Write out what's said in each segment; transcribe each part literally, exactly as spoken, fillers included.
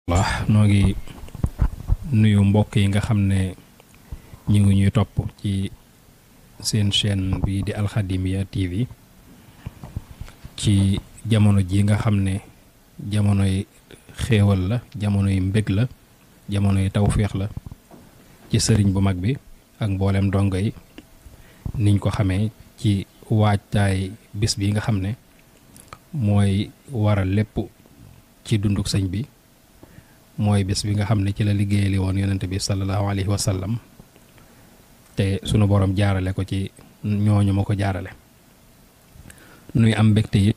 waaw noo ngi nuyu mbokk yi nga xam ne ñu ngi ñuy topp ci seen chaîne bi di Alkhadimiyyah T V ci jamono ji nga xam ne jamonoy xéewal la jamonoy mbég la jamonoy tawféex la ci sëriñ bu mag bi ak mboolem dongo yi niñ ko xamee ci waajtaay bis bi nga xam ne mooy waral lépp ci dunduk sëñ bi mooy bis bi nga xam ne ci la liggéeyali woon yonent bi sallallahu alayhi wa sallam te sunu borom jaarale ko ci ñooñu ma ko jaarale nuy am mbégte it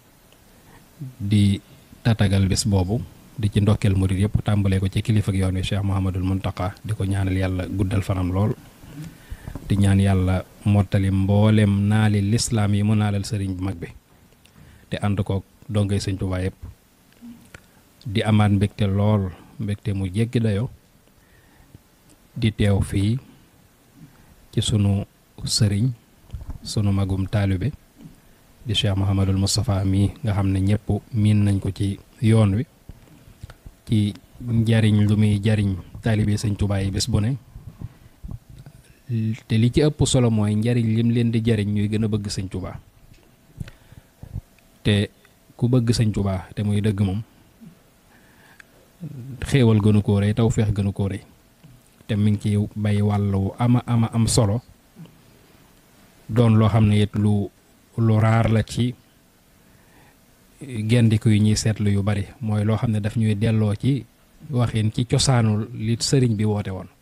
di tatagal bis boobu di ci ndokkeel murid yëpp tàmbalee ko ci kilifa ak yoon wi Cheikh Mouhamadul Mountakha di ko ñaanal yàlla guddal fanam lool di ñaan yàlla mottali mboolem naali lislaam yi mu naalal sëriñ bu mag bi te ànd kook dongay sëñ Tuubaa yëpp di amaat mbégte lool mbégte mu jéggi dayo di teew fii ci sunu sëriñ sunu magum taalibe di Cheikh Mouhamadul Moustapha mii nga xam ne ñëpp miin nañ ko ci yoon wi ci njariñ lu muy jariñ taalibe sëñ Tuubaa yi bés bu ne te li ci ëpp solo mooy njariñ lim leen di jariñ ñuy gën a bëgg sëñ Tuubaa te ku bëgg sëñ Tuubaa te muy dëgg moom xéewal gënu koo rëy tawféex gënu koo rëy te mi ngi ci bay wàllu ama ama am solo doon loo xam ne it lu lu raar la ci gendiku yi ñuy seetlu yu bari mooy loo xam ne daf ñuy delloo ci waxin ci cosaanul li sëriñ bi woote woon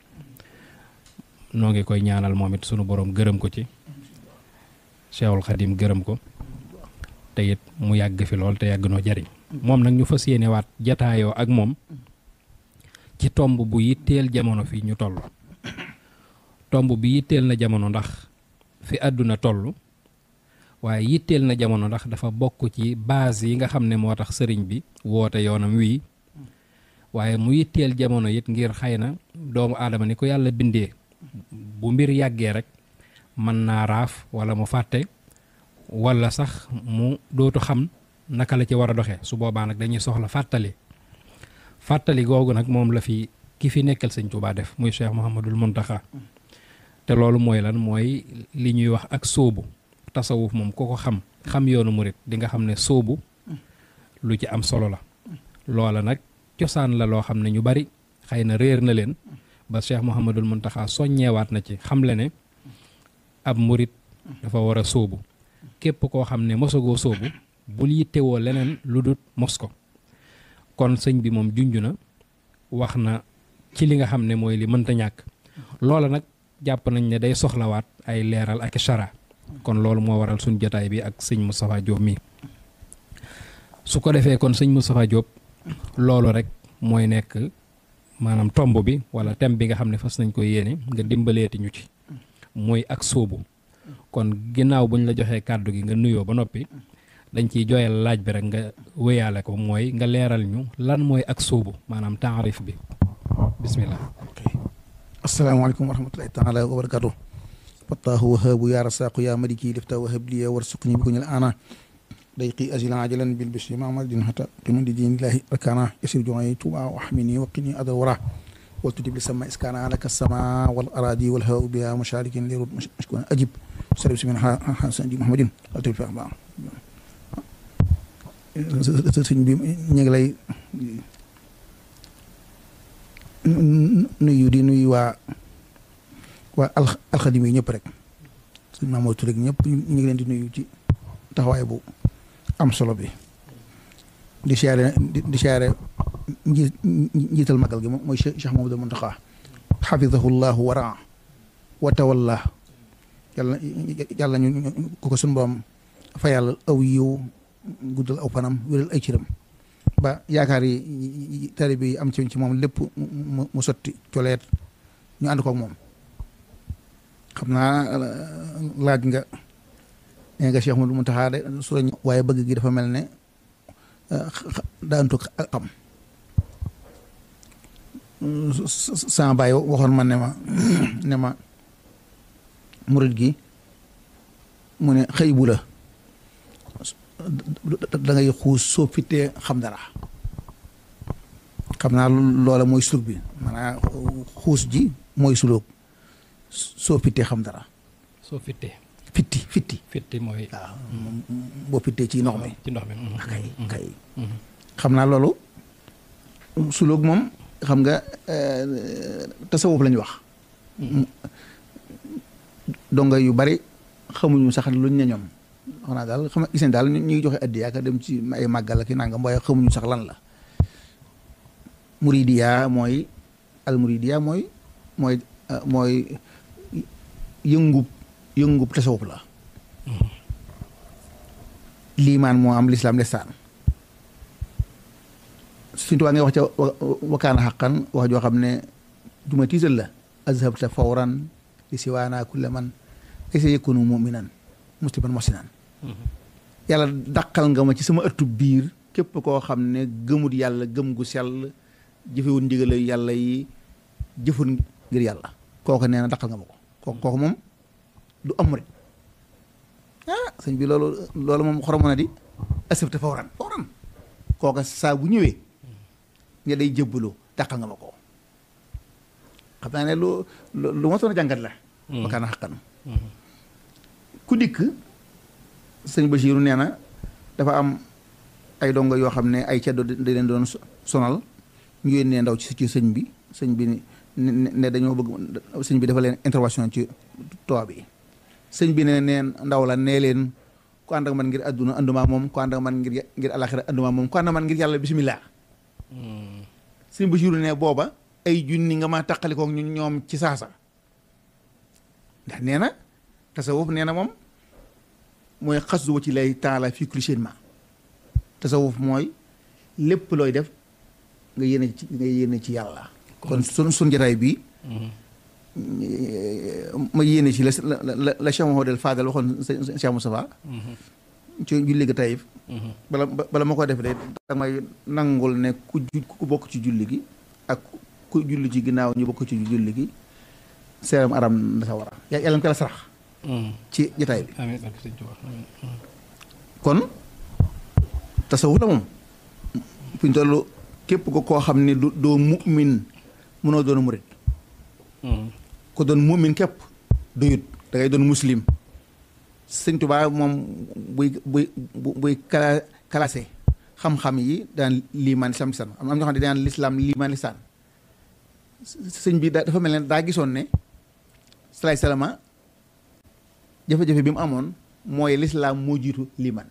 noo ngi koy ñaanal moom it sunu borom gërëm ko ci Cheikhul Khadim gërëm ko te it mu yàgg fi lool te yàgg noo jariñ moom nag ñu fas yéene waat jataayoo ak moom ci tomb bu yitteel jamono fii ñu toll tomb bi yitteel na jamono ndax fi àdduna toll waaye yitteel na jamono ndax dafa bokk ci base yi nga xam ne moo tax sëriñ bi woote yoonam wii waaye mu yitteel jamono it ngir xëy na doomu aadama ni ko yàlla bindee bu mbir yàggee rek mën naa raaf wala mu fàtte wala sax mu dootu xam naka la ci war a doxee su boobaa nag dañuy soxla fàttali fàttali googu nag moom la fi ki fi nekkal sëñ Tuubaa def muy Cheikh Mouhamadul Mountakha te loolu mooy lan mooy li ñuy wax ak sóobu tasawuf moom ku ko xam xam yoonu murit di nga xam ne sóobu lu ci am solo la loola nag cosaan la loo xam ne ñu bari xëy na réer na leen ba Cheikh Mouhamadul Mountakha soññeewaat na ci xamle ne ab murit dafa war a sóobu képp koo xam ne mosagoo sóobu bul yittewoo leneen lu dut mos ko kon sëñ bi moom junj na wax na ci li nga xam ne mooy li mënta ñàkk loola nag jàpp nañ ne day soxlawaat ay leeral ak chara kon loolu moo waral suñ jotaay bi ak sëñ Moustapha Diop mii su ko defee kon sëñ Moustapha Diop loolu rek mooy nekk maanaam tomb bi wala thème bi nga xam ne fas nañ ko yéene nga dimbaleeti ñu ci mooy ak sóobu kon ginnaaw buñ la joxee kàddu gi nga nuyoo ba noppi dañ ciy jooyal laaj bi rek nga wéyaale ko mooy nga leeral ñu lan mooy ak sóobu maanaam taarif bi bismillah. asalaamaaleykum wa rahmatullahi taala wa barakatuh fattaahu wahaabu yaa rasaqu yaa maliki lifta wahab liya warsuqni bi ko ñal ana dayqi azilan ajalan bil bishri mamadin hata qimun di dinillahi arkana yasir joxoy tuba wa ahmini wa qini adal wara wal tutib li sama iskana laka sama wal aradi wal hawa biha musharikin li rud mashkuna ajib sarif simin hasan di muhammadin altabi fi axba sëñ bi ñu ngi lay nuyu di nuyu waa waa alxadim yi ñëpp rek sëñ Mamadou Touré ñëpp ñu ngi leen di nuyu ci taxawaay bu am solo bi di siyaare di siyaare njiital magal gi mooy Cheikh Mouhamadou Mountakha xafidahu llahu waraa wa tawalla yàlla yàlla ñu ko ko suñu borom fayal aw yiw guddal aw fanam wéral ay ciram ba yaakaar yi taalibe yi am ci ci moom lépp mu sotti coleet ñu ànd kook moom xam naa laaj nga nee nga Cheikh Mouhamadou Mountakha de surañ waaye bëgg gi dafa mel ne daantu xam sama baay waxoon ma ne ma ne ma murit gi mu ne xëy bu la da ngay xuus soo fittee xam dara xam naa loola mooy suluk bi maanaam xuus ji mooy suluk soo fittee xam dara. soo fittee. fitti fitti. fitti mooy. waaw boo fittee ci ndox mi. ci ndox mi. kay kay. xam naa loolu suluk moom xam nga tasawuf lañu wax. donga yu bari xamuñu sax luñ ne ñoom wax naa daal xam gis nañ daal ñu ngi joxe addiya ak dem ci ay màggal ak i nangam waaye xamuñu sax lan la. muridiya mooy al muridiya mooy mooy mooy yëngub yëngub tasawuf la. liimaan moo am lislaam lestaan suñu tubaab ngay wax ca wakaana xaqan wax joo xam ne duma tiital la azhabta fawran li siwaana kulla man laysa yakunu muminan musliman mosinan yàlla dàqal nga ma ci sama ëttu biir képp koo xam ne gëmut yàlla gëm gu sell jëfewul ndigal yàlla yi jëful ngir yàlla kooku nee na dàqal nga ma ko kooku kooku moom du am rek ah sëñ bi loolu loolu moom xoromoon na di azhabta fawran fawran kooku saa bu ñëwee nga day jëbbaloo dàqal nga ma ko xam naa ne lu lu ma soon a jàngat la wakaana xaqan ku dikk sëñ Basiiru nee na dafa am ay dongo yoo xam ne ay ceddo da leen doon sonal ñu yónnee ndaw ci ci sëñ bi sëñ bi ne dañoo bëgg sëñ bi dafa leen intervention ci toit bi sëñ bi ne neen ndaw la nee leen ku ànd ak man ngir àdduna ànduma moom ku ànd ak man ngir ngir alaxira ànduma moom ku ànd ak man ngir yàlla bismillah sëñ Basiiru ne booba ay junni nga ma taqalikook ñun ñoom ci saasa ndax nee na tasawuf nee na moom mooy xasdu ci lay taala fii kulli shay'in ma tasawuf mooy lépp looy def nga yéene ci nga yéene ci yàlla kon sun sun jotaay bi ma yéene ci la la la Cheikh Mouhamadou Fadal waxoon Cheikh Moustapha ci julli ga Taïf bala bala ma ko def de da may nangul ne ku ku bokk ci julli gi ak ku julli ci ginnaaw ñu bokk ci julli gi seeram aram na sa war a yàlla na ko la sarax ci jotaay bi kon tasawuf la moom fi ñu toll képp ko koo xam ne du doo mu'min mënoo doon murit ko doon mu'min képp doyut da ngay doon muslim sëñ Tuubaa moom buy buy buy kala classé xam-xam yi daan liimaan lislam lisaan am na ñoo xam ne daan lislaam liimaan lisaan sëñ bi dafa mel ne daa gisoon ne salaay salama jafe-jafe bi mu amoon mooy lislaam moo jiitu liimaan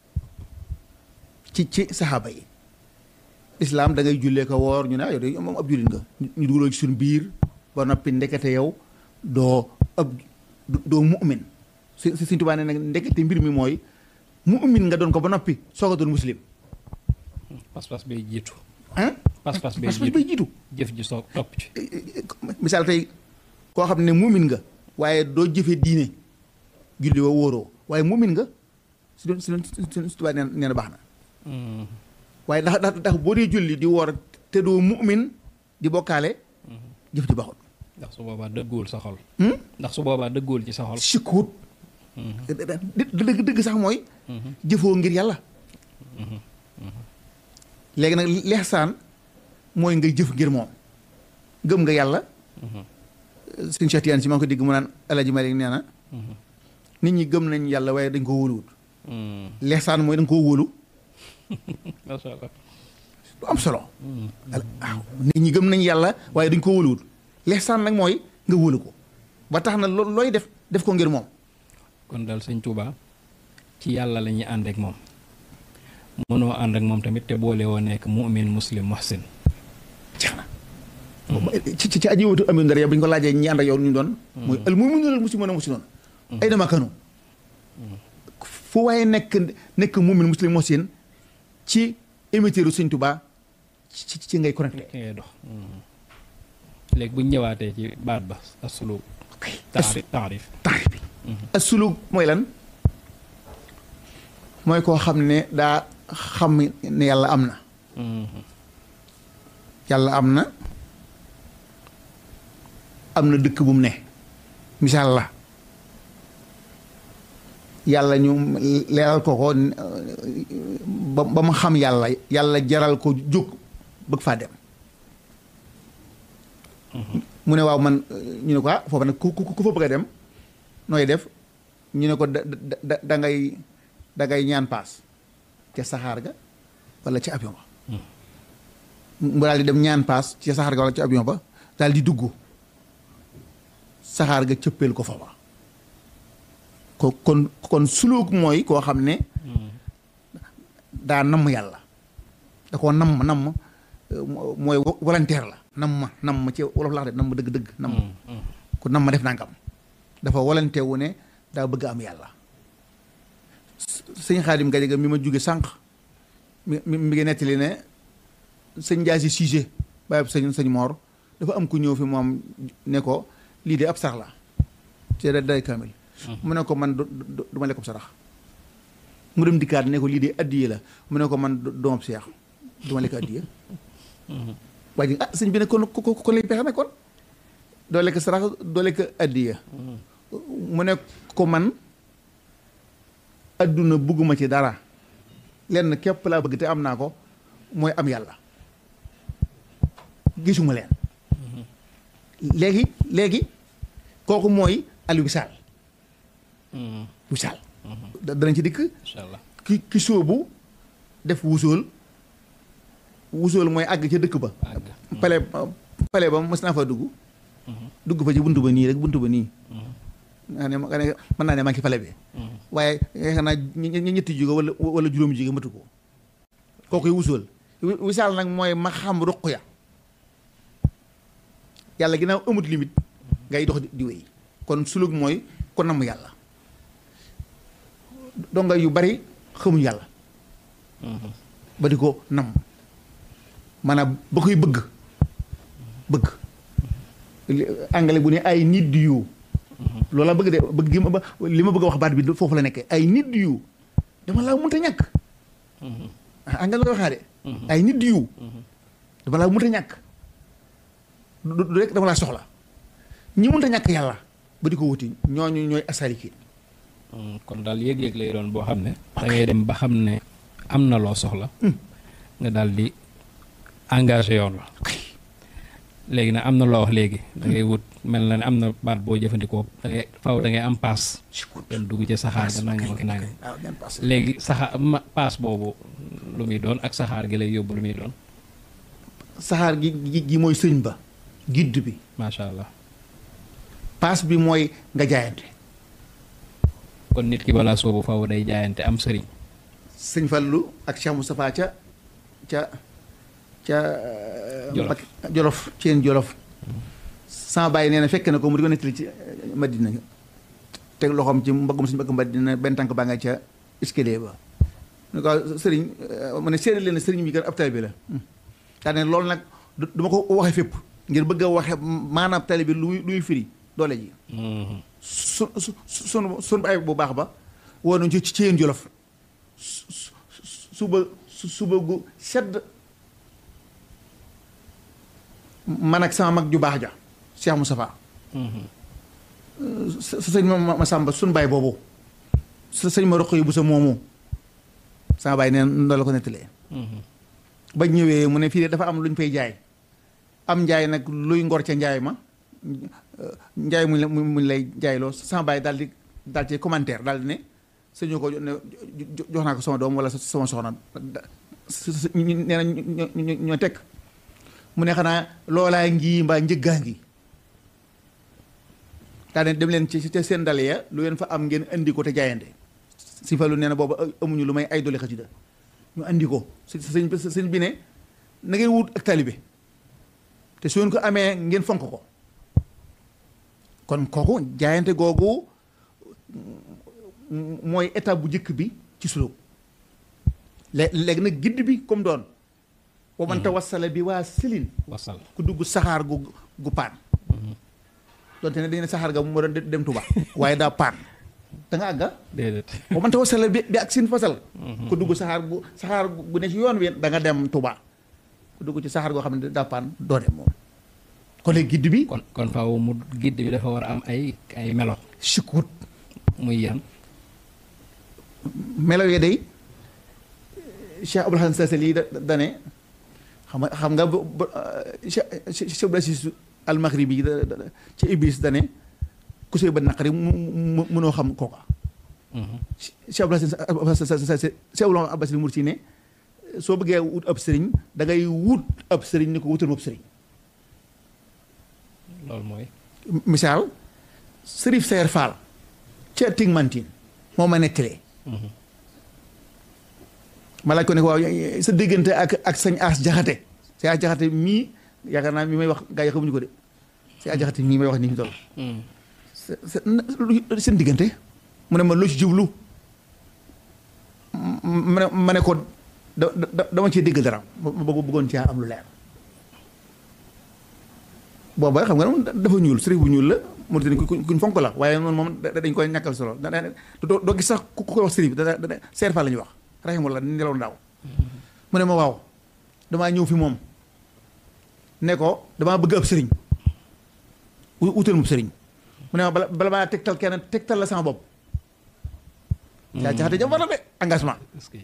ci ci saxaaba yi lislaam da ngay jullee ko woor ñu ne yow de moom ab jullit nga ñu dugaloo ci suñu biir ba noppi ndekete yow doo ab doo mu'min si Sëñ Tuubaa ne nag ndekete mbir mi mooy mu'min nga doon ko ba noppi soog a doon muslim pas-pas bay jiitu ah pas-pas bay pas-pas bay jiitu jëf ji soog topp ci misaal tey koo xam ne mu'min nga waaye doo jëfe diine julli wa wóoroo waaye mu'min nga si doon si doon Sëñ Tuubaa nee na baax na waaye ndax ndax ndax boo dee julli di woor te doo mu'min di bokkaale jëf ji baaxul ndax su boobaa dëgguwul sa xol ndax su boobaa dëgguwul ci sa xol sikkuut dëgg dëgg sax mooy jëfoo ngir yàlla léegi nag lexsaan mooy ngay jëf ngir moom gëm nga yàlla sëñ Cheikh Tidiane si maa ngi ko dégg mu naan Alaaji Malik nee na nit ñi gëm nañ yàlla waaye dañ ko wóoluwut lexsaan mooy dañ koo wóolu masha Allah lu am solo waaw nit ñi gëm nañ yàlla waaye dañ ko wóoluwut lexsaan nag mooy nga wóolu ko ba tax na loo looy def def ko ngir moom kon daal sëñ Tuubaa ci yàlla la ñuy ànd ak moom mënoo ànd ak moom tamit te boole woo nekk mu'min muslim muhsin jeex na ci ci aji watu amin dara bu ñu ko laajee ñi ànd ak yow ñu doon mooy al mu'minuuna al muslimuuna muhsinuun ay dama kanu fu waaye nekk nekk mu'min muslim muhsin ci émetteur u sëñ Tuubaa ci ci ngay connecté ngay dox léegi bu ñu ñëwaatee ci baat ba asulu taarif taarif taarif bi asulu mooy lan mooy koo xam ne daa xam ne yàlla am na yàlla am na am na dëkk bu mu ne misaal la yàlla ñu leeral ko ko ba ba mu xam yàlla yàlla jaral ko jóg bëgg faa dem mu ne waaw man ñu ne ko ah foofu nag ku ku ku fa bëgg a dem nooy def ñu ne ko da da da ngay da ngay ñaan paas ca saxaar ga wala ca avion ba mu daal di dem ñaan paas ca saxaar ga wala ca avion ba daal di dugg saxaar ga cëppeel ko fa ba ko kon kon suluk mooy koo xam ne daa namm yàlla da koo namm namm mooy volontaire la nam ma nam ma ci wolof laa de nam ma dëgg-dëgg nam ku nam ma def nangam dafa volonté wu ne daa bëgg am yàlla sëñ Xaadim Gajaga mi ma jóge sànq mi mi mi ngi nettali ne sëñ Njaasi Siise bàyyi sëñ sëñ Moor dafa am ku ñëw fi moom ne ko lii de ab sarax la ci day kaamil mu ne ko man du du ma lekk ab sarax mu dem dikkaat ne ko lii de addiye la mu ne ko man doom ab seex du ma lekk addiye waa ji ah sëñ bi ne kon kon lay pexe nag kon doo lekk sarax doo lekk addiya mu ne ko man adduna bugguma ci dara lenn képp laa bëgg te am naa ko mooy am yàlla gisuma leen léegi léegi kooku mooy al wisaal wisaal danañ ci dikk ki ki sóobu def wusool wusool mooy àgg ca dëkk ba pale pale ba mës naa fa dugg dugg fa ci buntu ba nii rek buntu ba nii nga ne nga ne mën naa ne maa ngi ci pale bi waaye yaakaar naa ñetti jóge wala wala juróomi jóge matu ko kooku wusool wisaal nag mooy ma xam ruq ya yàlla ginnaaw amut limite ngay dox di wéy kon suluk mooy ko namm yàlla donga yu bari xamuñ yàlla ba di ko namm maanaam ba koy bëgg bëgg anglais bu ne ay need you loolu la bëgg de bëgg gi ma ba li ma bëgg a wax baat bi foofu la nekkee ay need you dama laa mënta ñàkk anglais la koy waxaa de ay need you dama laa mënta ñàkk du rek dama laa soxla ñi mënta ñàkk yàlla ba di ko wuti ñooñu ñooy asalikin kon daal yëg-yëg lay doon boo xam ne da ngay dem ba xam ne am na loo soxla nga daal di engagé yoon la léegi nag am na loo wax léegi da ngay wut mel na ne am na baat boo jëfandikoo da ngay faw da ngay am paas dem dugg ci saxaar ga nangam ak nangam léegi saxaar paas boobu lu muy doon ak saxaar gi lay yóbbu lu muy doon saxaar gi gi mooy sëñ ba gidd bi macha allah paas bi mooy nga jaayante kon nit ki balaa soobu faw day jaayante am sëriñ sëñ Fallu ak Cheikh Moustapha ca ca ca jolof ceen jolof sama bàyyi nee na fekk na ko mu di ko nettali ci Madina teg loxoom ci mbaggum suñu mbagg Madina benn tànk baa nga ca escalier ba ne ko sëriñ mu ne seeri leen sëriñ bi gën ab taalibe la daa ne loolu nag du ma ko waxee fépp ngir bëgg a waxe maanaam taalibe lu luy firi doole ji su su sun sun ay bu baax ba woo nañu ci ceen jolof suba suba gu sedd man ak sama mag ju baax ja Cheikh Moustapha sëñ ma ma sàmba sun baay boobu sëñ ma roq yi bu sa moomu sama baay neen nda la ko nettalee ba ñëwee mu ne fii de dafa am lu ñu fay jaay am njaay nag luy ngor ca njaay ma njaay muñ la muñ lay jaayloo sama baay daal di daal ci commentaire daal di ne sëñoo ko ne jox naa ko sama doom wala sama soxna nee na ñoo teg mu ne xanaa loolaa ngi mbaa njëggaa ngi daa ne dem leen ci ca seen dale ya lu leen fa am ngeen indi ko te jaayante si fa lu nee na boobu amuñu lu may ay dole xasida ñu andi ko sëñ sëñ bi ne na ngeen wut ak talibe te su ngeen ko amee ngeen fonk ko kon kooku jaayante googu mooy étape bu njëkk bi ci suluk léegi nag gidd bi comme doon wa man tawassala bi waa silin wasal ku dugg saxaar gu gu paan doonte ne dañu ne saxaar ga mu war a dem Tuba waaye daa paan da nga àgga déedéet wa man tawassala bi bi ak sin fasal ku dugg saxaar gu saxaar gu ne ci yoon wi da nga dem Tuba ku dugg ci saxaar goo xam ne daa paan doo dem moom kon léegi gidd bi kon kon faaw mu gidd bi dafa war a am ay ay melo sikkut muy yan melo yee day Cheikh Abdoul Hasan Sasali da dane xam nga xam nga Cheikh Abdoul Aziz almaghribi yi ci iblis dane ku sëy ba naqari mu mënoo xam kooka Cheikh Abdou Abbas Mursi ne soo bëggee wut ab sëriñ da ngay wut ab sëriñ ni ko wutal ma ab sëriñ loolu mooy misaal Sërif Seer Faal ca Tingmantin moo ma nettalee ma laaj ko ne ko waaw sa diggante ak ak sañ As Jaxate sañ As Jaxate mii yaakaar naa mi may wax gaa yi xamuñu ko de sañ As Jaxate mii may wax nii fi toll seen diggante mu ne ma loo ci jublu ma ne ma ne ko da dama cee dégg dara ma bëgg bëggoon caa am lu leer booba xam nga ne dafa ñuul sëriñ bu ñuul la mu ne kuñ fonk la waaye noonu moom dañ koy ñàkkal solo doo doo gis sax ku koy wax sëriñ bi da da Seer Faal la ñuy wax rahimahullah nelaw ndaaw mu ne ma waaw damaa ñëw fi moom ne ko damaa bëgg ab sëriñ wutal mu sëriñ mu ne ma bala bala maa tegtal kenn tegtal la sama bopp yaa jaxate jam war na de engagement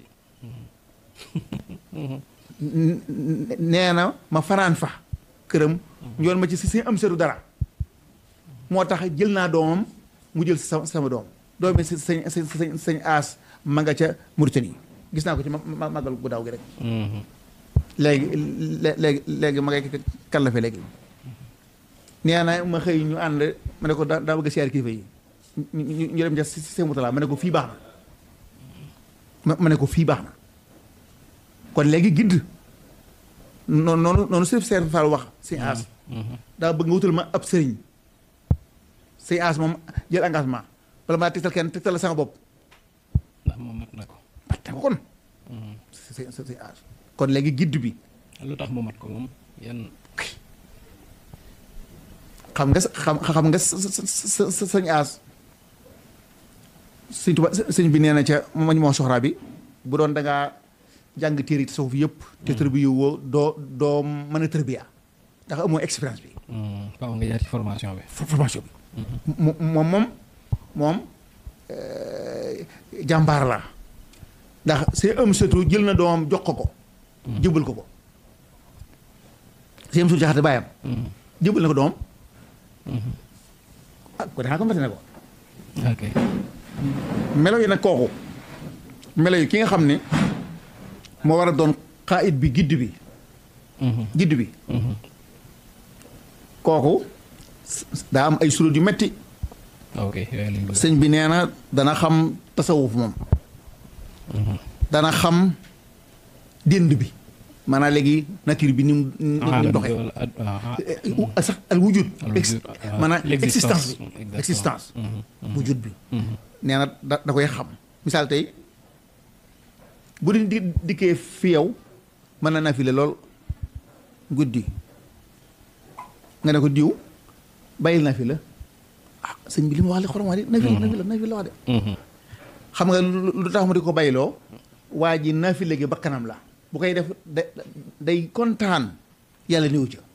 nee na ma fanaan fa këram njoon ma ci si si am seetu dara moo tax jël naa doomam mu jël sa sama doom doom bi si sañ sañ sañ As ma nga ca Mauritanie gis naa ko ci ma màggal bu daaw gi rek léegi léegi léegi ma ngay kallafe léegi nee na ma xëy ñu ànd ma ne ko daa daa bëgg a siyaar kilifa yi ñu dem ca si seen mutala ma ne ko fii baax na ma ne ko fii baax na kon léegi gidd noonu noonu noonu Sërif Seer Faal wax sëñ As daa bëgg nga wutal ma ab sëriñ sëñ As moom jël engagement bala maa tegtal kenn tegtal la sama bopp ndax moom mat na ko mat na ko kon sëñ sëñ As kon léegi gidd bi lu tax mu mat ko moom yan xam nga xam xam nga sëñ As sëñ Tuba sëñ bi nee na ca mañ moo soxraa bi bu doon da ngaa jàng téere tasawuf yëpp te tërbiya woo doo doo mën a tërbiya ndax amoo expérience bi waaw nga jaar ci formation bi formation bi moom moom moom jàmbaar la ndax c'est am surtout jël na doomam jox ko ko jëbal ko ko c'est am surtout jaxate bàyyam jëbal na ko doomam ah ko danaa ko mate ne ko ok melo yi nag kooku melo yi ki nga xam ne moo war a doon xaayit bi gidd bi gidd bi kooku daa am ay surut yu metti ok sëñ bi nee na dana xam tasawuf moom dana xam dénd bi maanaam léegi nature bi ni mu ni mu doxee sax al wujud maanaam existence bi existence wujud bi nee na da da koy xam misaal tey bu di di dikkee fi yow mën na nafile lool guddi nga ne ko diw bàyyil nafila ah sëñ bi li ma wax li xorom wax di nafila nafila nafila wax de xam nga lu tax mu di ko bàyyiloo waa ji nafile gi bakkanam la bu koy def day kontaan yàlla néew ca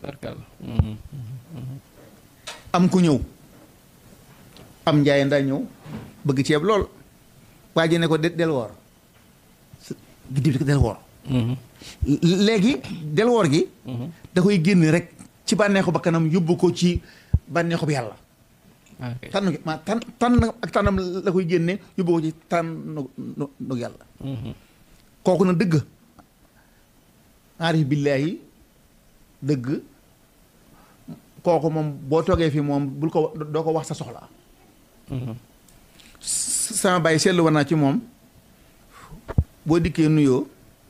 am ku ñëw am njaay ndaa ñëw bëgg ceeb lool waa ji ne ko del woor giddi bi del woor léegi del woor gi da koy génn rek ci bànneexu bakkanam yóbbu ko ci bànneexu bi yàlla tànn gi ma tànn tànn ak tànnam la koy génne yóbbu ko ci tànn nu yàlla kooku na dëgg aarif billaahi dëgg kooku moom boo toogee fi moom bul ko doo ko wax sa soxla sama bàyyi seetlu war naa ci moom boo dikkee nuyoo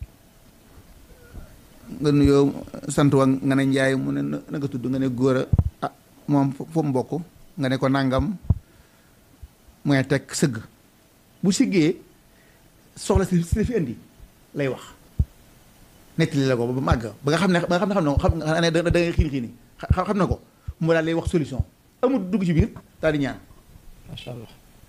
nga nuyoo sant wa nga ne njaay mu ne na nga tudd nga ne góor a ah moom fu mu bokk nga ne ko nangam mooy teg sëgg bu siggee soxla si si fi indi lay wax nettali la ko ba màgg ba nga xam ne ba nga xam ne xam ne xam nga ne da ngay xiin xiini xam na ko mu daal lay wax solution amul dugg ci biir daal di ñaan macha allah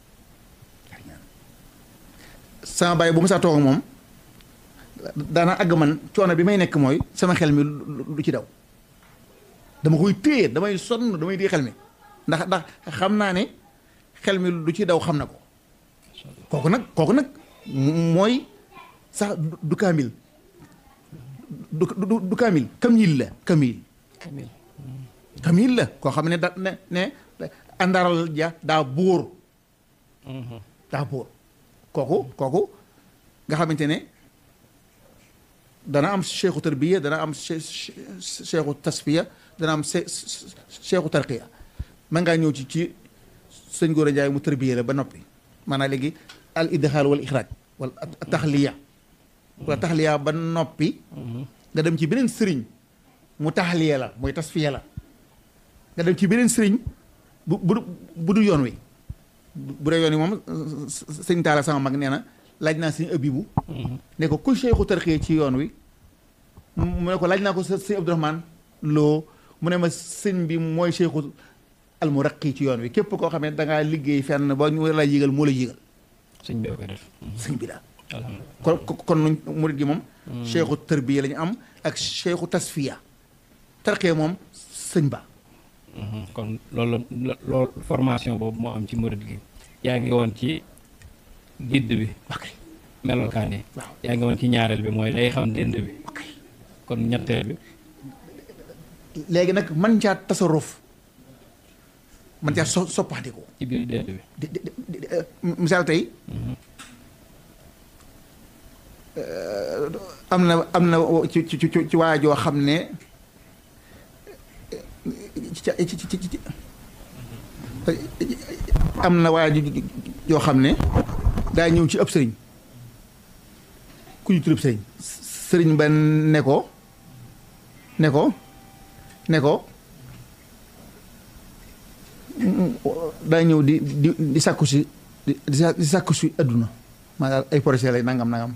sama bàyyi bu ma saa toog moom daana àgg man coono bi may nekk mooy sama xel mi lu ci daw dama koy téye damay sonn damay téye xel mi ndax ndax xam naa ne xel mi lu ci daw xam na ko kooku nag kooku nag mooy sax du kaamil du du du kaamil kamil la kamil kamil la koo xam ne da ne ne àndaral ja daa buur daa buur kooku kooku nga xamante ne dana am cheikhu tarbiya dana am cheikhu tasfiya dana am cheikhu tarqiya man ngaa ñëw ci ci sëñ Gora Ndiaye mu tarbiya la ba noppi maanaam léegi al idxaal wal ixraaj wala taxliya wala taxliya ba noppi nga dem ci beneen sëriñ mu taxliya la mooy tasfiya la nga dem ci beneen sëriñ bu bu bu du yoon wi bu dee yoon wi moom sëñ Taala sama mag nee na laaj naa sëñ Abibu ne ko ku cheikhu tarqiya ci yoon wi mu ne ko laaj naa ko sëñ Abdourahmane Lo mu ne ma sëñ bi mooy cheikhu almuraqi ci yoon wi képp koo xam ne da ngaa liggéey fenn ba ñu la yëgal moo la yëgal sëñ bi koy def sëñ bi daal kon kon nuñ murid gi moom cheikhu tarbiya la ñu am ak cheikhu tasfiya tarqiya moom sëñ ba kon loolu loolu formation boobu moo am ci murid gi yaa ngi woon ci guide bi melokaan yi yaa ngi woon ci ñaareel bi mooy day xam dënd bi kon ñetteel bi léegi nag man caa tasaruf man caa so soppaxdiku ci biir dënd bi misaal tey am na am na ci ci ci waajoo xam ne am na waaju yoo xam ne daa ñëw ci ëpp sëriñ ku ñu turub sëriñ sëriñ ba ne ko ne ko ne ko daa ñëw di di di sàkku si di sàkku si adduna maanaam ay projet lay nangam nangam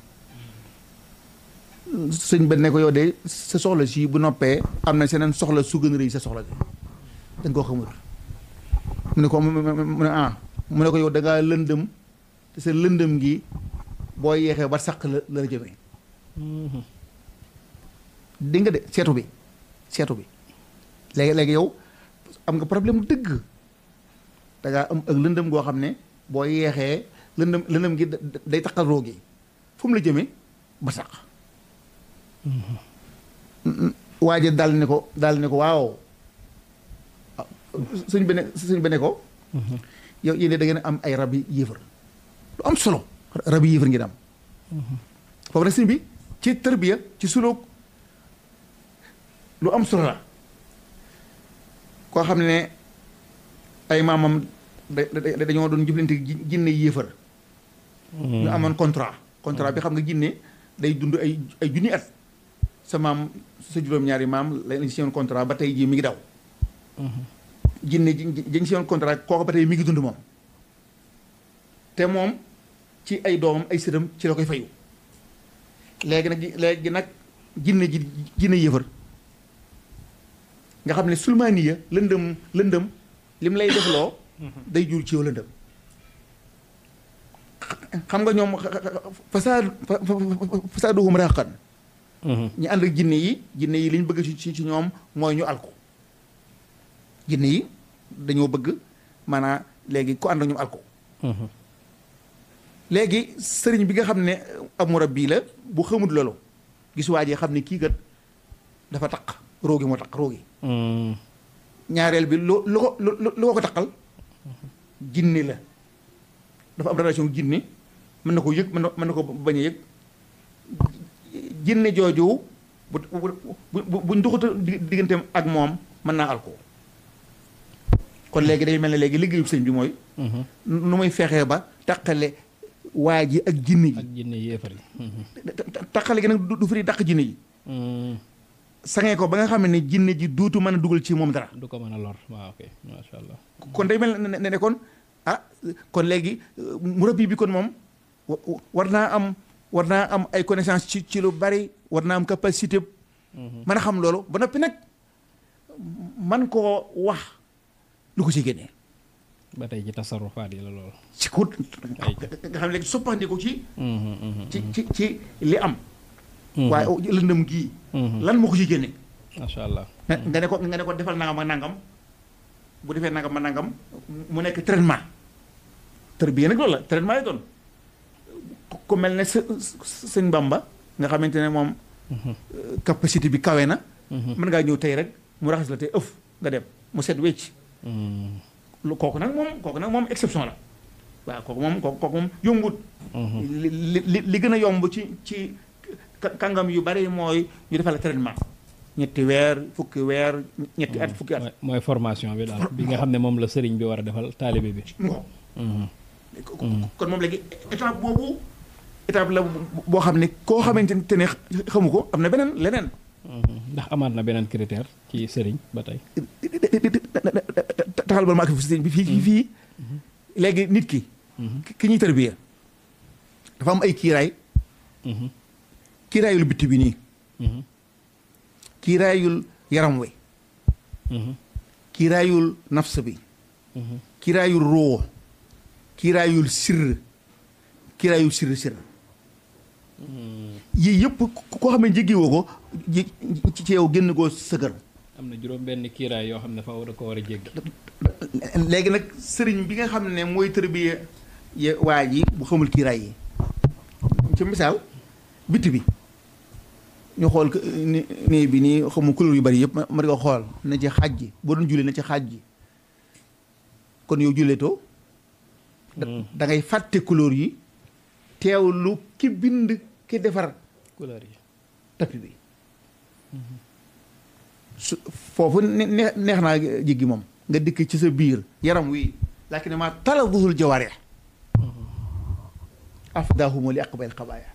sëñ ba ne ko yow de sa soxla si bu noppee am na seneen soxla su gën a rëy sa soxla si dañ koo xamul mu ne ko mu ne ah mu ne ko yow da ngaa lëndëm te sa lëndëm gi boo yeexee ba sàq la la jëmee dégg nga de seetu bi seetu bi léegi léegi yow am nga problème dëgg da ngaa am ak lëndëm goo xam ne boo yeexee lëndëm lëndëm gi day taqal roo gi fu mu la jëmee ba sàq waa ji daal ne ko daal ne ko waaw sëñ bi ne sëñ bi ne ko yow yéen da ngeen am ay rab yi yéefar lu am solo rab yi yéefar ngeen am foofu nag sëñ bi ci tarbiya ci suluk lu am solo la koo xam ne ay maamam da dañoo doon jëflante jinne yéefar ñu amoon contrat contrat bi xam nga jinne day dund ay ay junni at sa maam sa juróom-ñaari maam lañ si yoon contrat ba tey jii mi ngi daw jinne ji si yoon contrat kooku ba tey mi ngi dund moom te moom ci ay doomam ay sëtam ci la koy fayu léegi nag léegi nag jinne ji jinne yëfër nga xam ne sulmaaniya lëndëm lëndëm lim lay defloo day jur ci yow lëndëm xam nga ñoom fasaad fasaaduhum raqan ñu ànd ak jinne yi jinne yi li ñu bëgg ci ci ñoom mooy ñu alko jinne yi dañoo bëgg maanaam léegi ku ànd ak ñoom alko léegi sëriñ bi nga xam ne ab murabbi la bu xamut loolu gis waa ji xam ne kii kat dafa taq roogi moo taq roogi ñaareel bi lu lu ko lu ko ko taqal jinne la dafa am relation jinne mën na ko yëg mën na mën na ko bañ a yëg jinne jooju bu bu bu buñ duxuta digganteem ak moom mën naa alko kon léegi day mel ne léegi liggéeyu sëñ bi mooy nu muy fexee ba taqale waa ji ak jinne yi ak jinne yéefar yi taqale gi nag du firi dàq jinne yi sangee ko ba nga xam ne jinne ji duutu mën a dugal ci moom dara du ko mën a lor waaw ok masha Allah kon day mel ne ne kon ah kon léegi murabbi bi kon moom war naa am war naa am ay connaissance ci ci lu bari war naa am capacité mën a xam loolu ba noppi nag man koo wax lu ko ci génnee ba tey ci tasarrufaat yi la loolu ci ko nga xam ne léegi soppandiku ci ci ci ci li am waaye lëndëm gii lan moo ko ci génne masha Allah nga ne ko nga ne ko defal nangam ak nangam bu defee nangam ak nangam mu nekk traitement tarbiya nag loolu la traitement yi doon ku mel ne sëñ Bamba nga xamante ne moom capacité bi kawe na mën ngaa ñëw tey rek mu raxas la tey ëf nga dem mu set wecc lu kooku nag moom kooku nag moom exception la waaw kooku moom kooku kooku moom yombut li li li gën a yomb ci ci kàngam yu bari mooy ñu defal la traitement ñetti weer fukki weer ñetti at fukki at mooy formation bi daal bi nga xam ne moom la sëriñ bi war a defal taalibe bi kon moom léegi étape boobu étape la boo xam ne koo xamante ne xamu ko am na beneen leneen ndax amaat na beneen critère ci sëriñ ba tey taxal ba ma ak fi sëriñ bi fii fii fii léegi nit ki ki ñuy tarbiya dafa am ay kiiraay kiiraayul bitti bi nii kiiraayul yaram wi kiiraayul nafs bi kiiraayul ruux kiiraayul sirr kiiraayul sirr sirr yii yëpp koo xam ne jéggiwoo ko ci yow génn koo sëgër am na juróom benn kiiraay yoo xam ne faaw da ko war a jéggi léegi nag sëriñ bi nga xam ne mooy tërbiya waa ji bu xamul kiiraay yi ci misaal bitti bi ñu xool ni nii bi nii xamul couleur yu bari yëpp ma di ko xool na ci xaaj ji boo doon jullee na ci xaaj ji kon yow julleetoo da ngay fàtte couleur yi teewlu ki bind ki defar couleur yi tapis bi su foofu neex neex naa jéggi moom nga dikk ci sa biir yaram wi laakin ma taladusul jawaarih afdahumu li aqbal xabaaya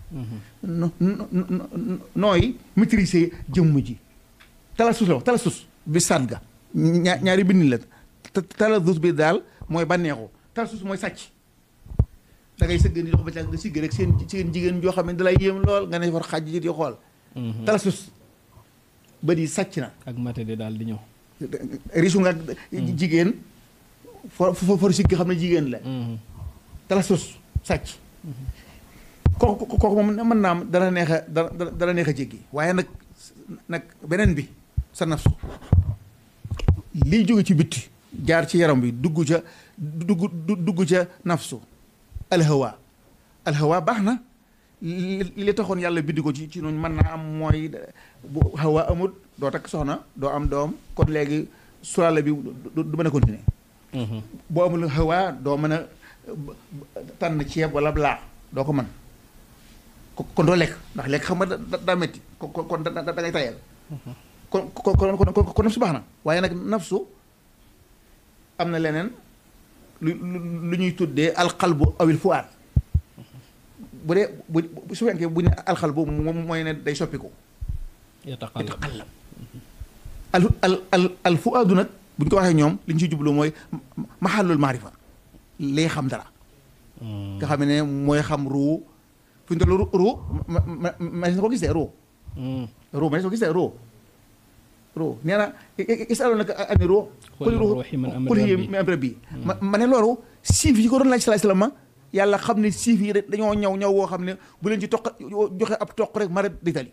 nooy maîtriser jëmm ji talasus la wax talasus bi sànga ñaari bind la talasus bi daal mooy bànneexu talasus mooy sàcc da ngay sëgg ni dox ba ci nga sigg rek seen seen jigéen joo xam ne dalay yéem lool nga ne war xaj ji di xool talasus ba di sàcc na ak mate di daal di ñëw risu nga jigéen for for sigg xam ne jigéen la talasus sàcc kooku kooku moom mën naa am dana neex a dana dana neex a jéggi waaye nag nag beneen bi sa nafsu liy jóge ci bitti jaar ci yaram bi dugg ca dugg dugg ca nafsu alhawa alhawa baax na li taxoon yàlla bind ko ci ci noonu mën naa am mooy bu hawa amul doo takk soxna doo am doom kon léegi sulaala bi du mën a continuer boo amul hawa doo mën a tànn ceeb wala blaa doo ko mën kon doo lekk ndax lekk xam nga daa métti kon kon da ngay tayal kon kon kon kon nafsu baax na waaye nag nafsu am na leneen lu lu ñuy tuddee alqalbu awil fuaad bu dee bu su fekkee bu ne alqalbu moom mooy ne day soppiku yataqallab al al al al fuaadu nag bu ñu ko waxee ñoom li ñu ciy jublu mooy mahallul maarifa lay xam dara nga xam ne mooy xam ruu fu ñu toll ruu ma ma ma na ko gisee ruu ruu ma na ko gisee ruu ruu nee na is'aluunaka ani ruu qul ruuhi min amri rabbi ma ne loolu siif yi ko doon laaj sallallahu alayhi wasallam yàlla xam ne siif yi dañoo ñëw ñëw woo xam ne bu leen ci toq joxe ab toq rek mara ditali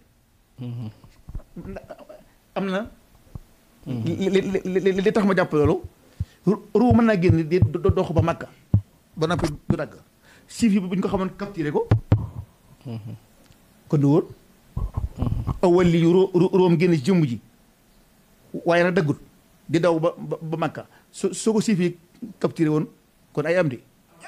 am na li li tax ma jàpp loolu ruu mën naa génn di dox ba Makka ba noppi du dagg siif yi bu ñu ko xamoon capturé ko kon du wóor awal li yu róom génn ci jëmm ji waaye nag daggut di daw ba ba Makka su soo ko siif yi capturé woon kon ay am di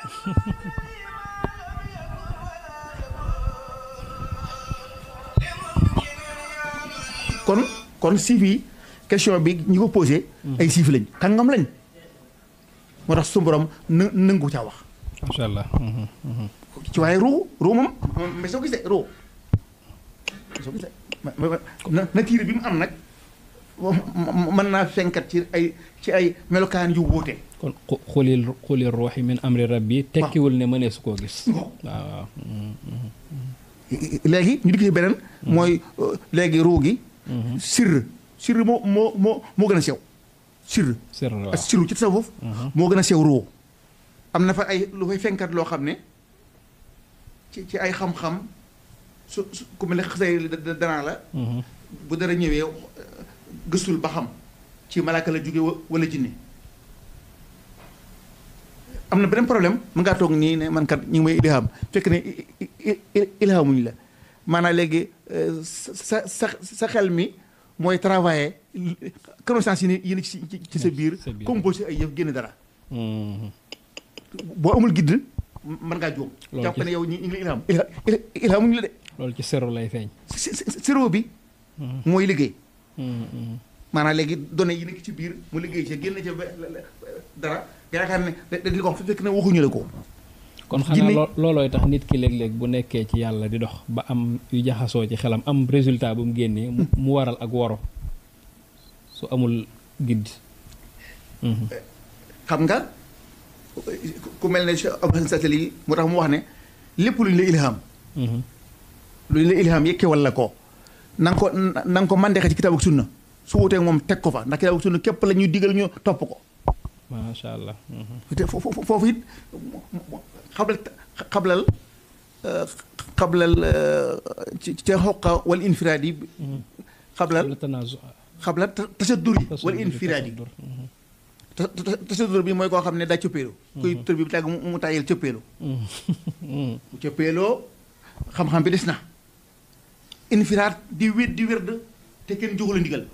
kon kon siif yi question bi ñi ko posé ay siif lañ kàngam lañ moo tax suñu borom na nangu caa wax macha allah ci waaye ruu ruu moom mais soo gisee ruu soo gisee nature bi mu am nag mën naa fenkat ci ay ci ay melokaan yu wuute kon xulil xulil ruuxi min amri rabbi tekkiwul ne mënee su koo gis waaw waaw léegi ñu dikk ci beneen mooy léegi ruu gi sirr sirr moo moo moo moo gën a sew sirr ak sirru ci tasawuf moo gën a sew ruu am na fa ay lu fay fenkat loo xam ne ci ci ay xam-xam su su ku mel ne xasay danaa la bu dara ñëwee gëstul ba xam ci malaaka la jóge wala jinne am na beneen problème mën ngaa toog nii ne man kat ñu ngi may ilham fekk ne ilhamuñ la maanaam léegi sa sa sa xel mi mooy travailler connaissance yi ne yi ne ci ci sa biir sa biir. composé ay yëf génn dara Mhm. boo amul gidd mën ngaa jóom Loolu jàpp ci- ne yow ñi ñu ngi ilham ilha ilhamuñu la de loolu ci sero lay feeñ. cerveau bi mooy liggéey Mhm, mhm. maanaam léegi données yi nekk ci biir mu liggéey ca génn ca ba- la- la- dara nga yaakaar ne da da di ko wax fekk ne waxuñu la ko kon xanaa jinne- loo loolooy tax nit ki léeg-léeg bu nekkee ci yàlla di dox ba am yu jaxasoo ci xelam am résultat bu mu génnee mu- mu waral ak woro su amul gidd. Mhm. xam nga ku mel ne Cheikh Abdou Satali yi moo tax mu wax ne lépp lu ñu la ilham Mhm. lu ñu la ilham yekke wala ko na nga ko na nga ko mandexe ci kitaab ak sunna su wutee moom teg ko fa ndax kitaab ak sunna képp la ñuy digal ñu topp ko macha allah. Mhm. te foofu foofu it xablal xablal xablal ci ca xoqa wal infiraad yi Mhm. xablal la tanaazu xablal tasaddur yi wal tasaddur infiraad yi tasaddur. Mhm. tasaddur bi mooy koo xam ne daa cëppeelu kuy tër bi bu tàgg mu mu tàyyel cëppeelu Mhm. Mhm. bu cëppeeloo xam-xam bi des na infiraad di wér di wér de te kenn joxu la ndigal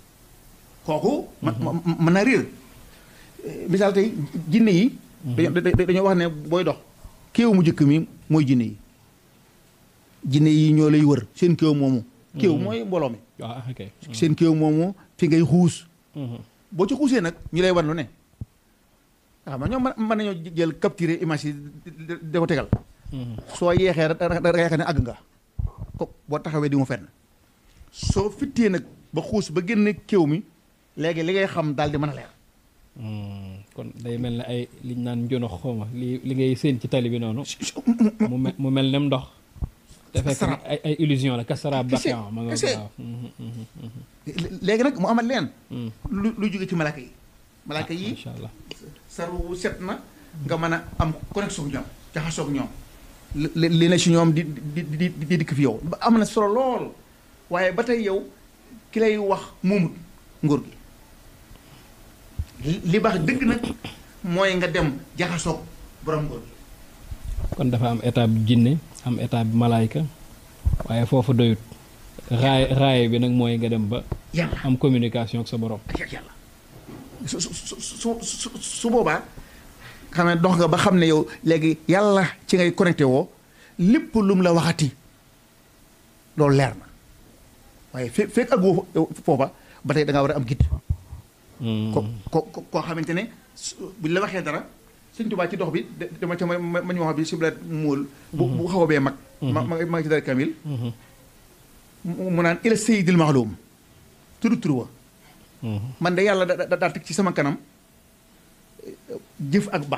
kooku ma ma- mën naa réer misaal tey jinne yi dañoo da- dañoo wax ne booy dox kéew mu jëkk mi mooy jinne yi jinne yi ñoo lay wër seen kéew moomu kéew mooy mbooloo mi ah ok. seen kéew moomu fi ngay xuus Mhm. boo ci xuusee nag ñu lay wan lu ne waaw ma ñoom mën mën nañoo jël capturer image yi di di ko tegal Mhm. soo yeexee da da da yaakaar ne àgg nga ko boo taxawee di mu fenn soo fittee nag ba xuus ba génne kéew mi léegi li ngay xam daal di mën a leer Mhm. kon day mel ne ay liñ naan njono xawma li li ngay séen ci tali bi noonu mu mel mu mel ne ndox te fekk Kasaraab. ay ay illusion la kasaraab Kese, bakan ma nga kese. waaw. Mhm, mhm, mhm. léegi nag mu amal leen Mhm. lu lu jóge ci malaaka yi malaaka yi macha allah. saru set na nga mën a am connexion ak ñoom jaxasoo ak ñoom li li ne si ñoom di di di di dikk fi yow ba am na solo lool waaye ba tey yow ki lay wax moomut nguur gi li- li baax dëgg nag mooy nga dem jaxasoo borom nguur gi kon dafa am étape jinne am étape malaayka waaye foofu doyut raay raay bi nag mooy nga dem ba yàlla am communication ak sa borom. ak yàlla su su su su su su boobaa xam ne dox nga ba xam ne yow léegi yàlla ci ngay connecté woo lépp lum la waxati loolu leer na waaye fe fekk ak woo foofa ba tey da ngaa war a am gitt ko ko ko koo xamante ne su- buñ la waxee dara Sëñ Tuubaa ci dox bi da- dama ca ma ma ma ñu wax bi siblaat móol bu bu xaw a bee mag ma ma ma ngi ci dara kamil Mhm. mu mu naan ila sayyidil maxluum tudd tur wa Mhm. man de yàlla da da daa teg ci sama kanam jëf ak ba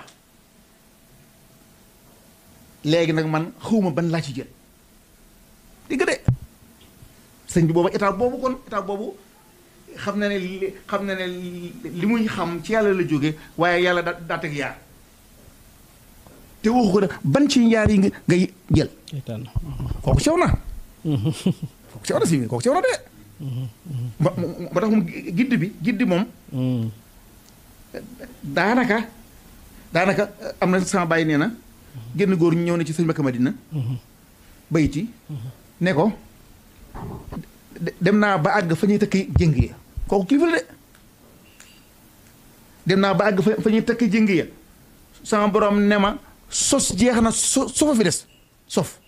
léegi nag man xawma ban laa ci jël digg de sëñ bi booba état boobu kon état boobu xam na ne li xam na ne li muy xam ci yàlla la jóge waaye yàlla da daa teg yaar te waxu ko ne ban ci yaar yi nga ngay jël Seytaan. kooku sew na Mhm. kooku sew na si biir kooku sew na de ma ma tax moom gidd bi gidd moom Mhm. daanaka daanaka am na sama bàyyi nee na génn góor ñëw na ci sëñ Mbacke Madina Mhm. bay ci ne ko de- dem naa ba àgg fa ñuy tëkk jëng ya kooku kilifa la de dem naa ba àgg fa fa ñuy tëkk jëng ya sama borom ne ma sos jeex na so sofa fi des sof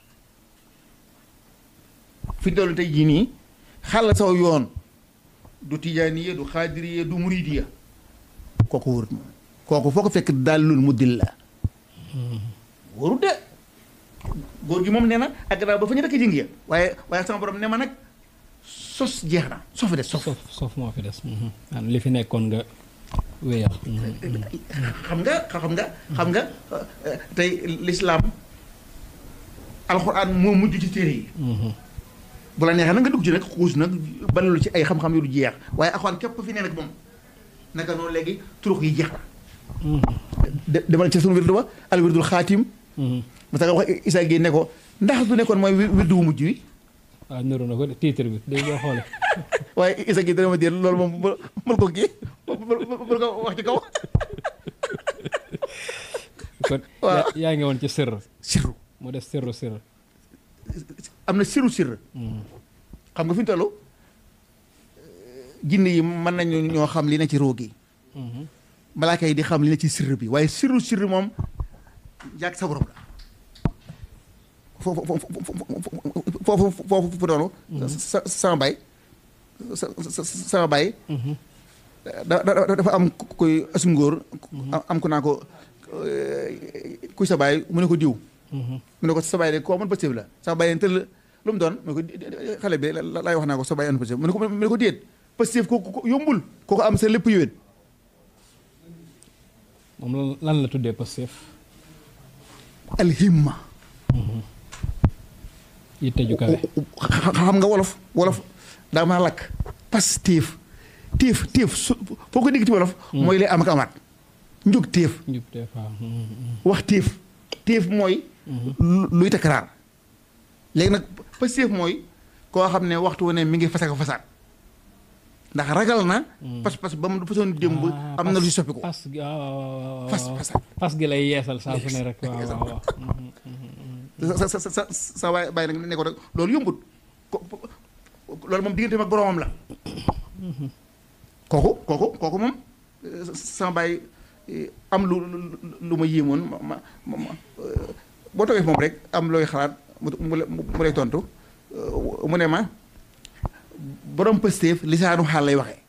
fi doolu tey jii nii xàll saw yoon du tijaaniya du xaadiriya du muridiya kooku wóorut moom kooku foo ko fekk dallul muddil la wóorut de góor gi moom nee na ak gannaaw ba fa ñu dëkk jëng ya waaye waaye sama borom ne ma nag sos jeex na sof fi des sof sof sof moo fi des. Mhm. Maanaam li fi nekkoon nga wéyal. Mhm. xam nga xam nga xam nga euh, tey lislaam alxuraan moo mujj ci téere yi Mhm. bu la neexee nag nga dugg ci nag xuus nag balalu ci ay xam-xam yu du jeex waaye alxuraan képp fi ne nag moom naka noonu léegi turux yi jeex na Mhm. de demal ci sunu wirdu ba al wirdul xaatim Mhm. ma tax nga wax Issa Gueye ne ko ndax du nekkoon mooy wir- wirdu wu mujj wi waaw niru na ko de titre bi day boo xoolee. waaye Issa Gueye dana ma déet loolu moom mën mën ko kii mën ko wax ci kaw kon waaw. yaa- yaa ngi woon ci sirr sirru mu des sirru sirr. am na sirru sirr Mhm. xam nga fi ñu toll jinne yi mën nañu ñoo xam li na ci ruu gi malaaka yi di xam li na ci sirr bi waaye sirru sirr moom jàkk sa borom la foofu foofu foofu fu doonu sa sama baay sa sama baay da dafa am kuy asum ngóor am ku naa ko kuy sa baay mu ne ko diw mu ne ko sa baay de koo mën positif la sama baay leen tëll lu mu doon mu ne ko xale bi laay wax naa ko sa baay am positif mu ne ko mu ne ko déet positif kooku yombul kooku am sa lépp yowén moom lan la tuddee positif alhimma yitte ju kawe xam nga wolof wolof daa maa lakk pas téef téef téef su foo ko dégg ci wolof mooy lay am ak amaat njug téef njug téef waaw wax téef téef mooy luy takkaraar léegi nag pas téef mooy koo xam ne waxtu wu ne mi ngi fasaka fasaat ndax ragal na pas pas ba mu façon démb am na lu si soppi ko pas gi waaw pas fasaat pas gi lay yeesal saa su ne rek waaw waaw sa sa sa sa waay bàyyi nag ne ko rek loolu yombut ko loolu moom digganteem ak boromam la kooku kooku kooku moom sama bàyyi am lu lu ma yéemoon ma ma ma boo toogee moom rek am looy xalaat mu mu lay tontu mu ne ma borom Pastef lisaanu xaal lay waxee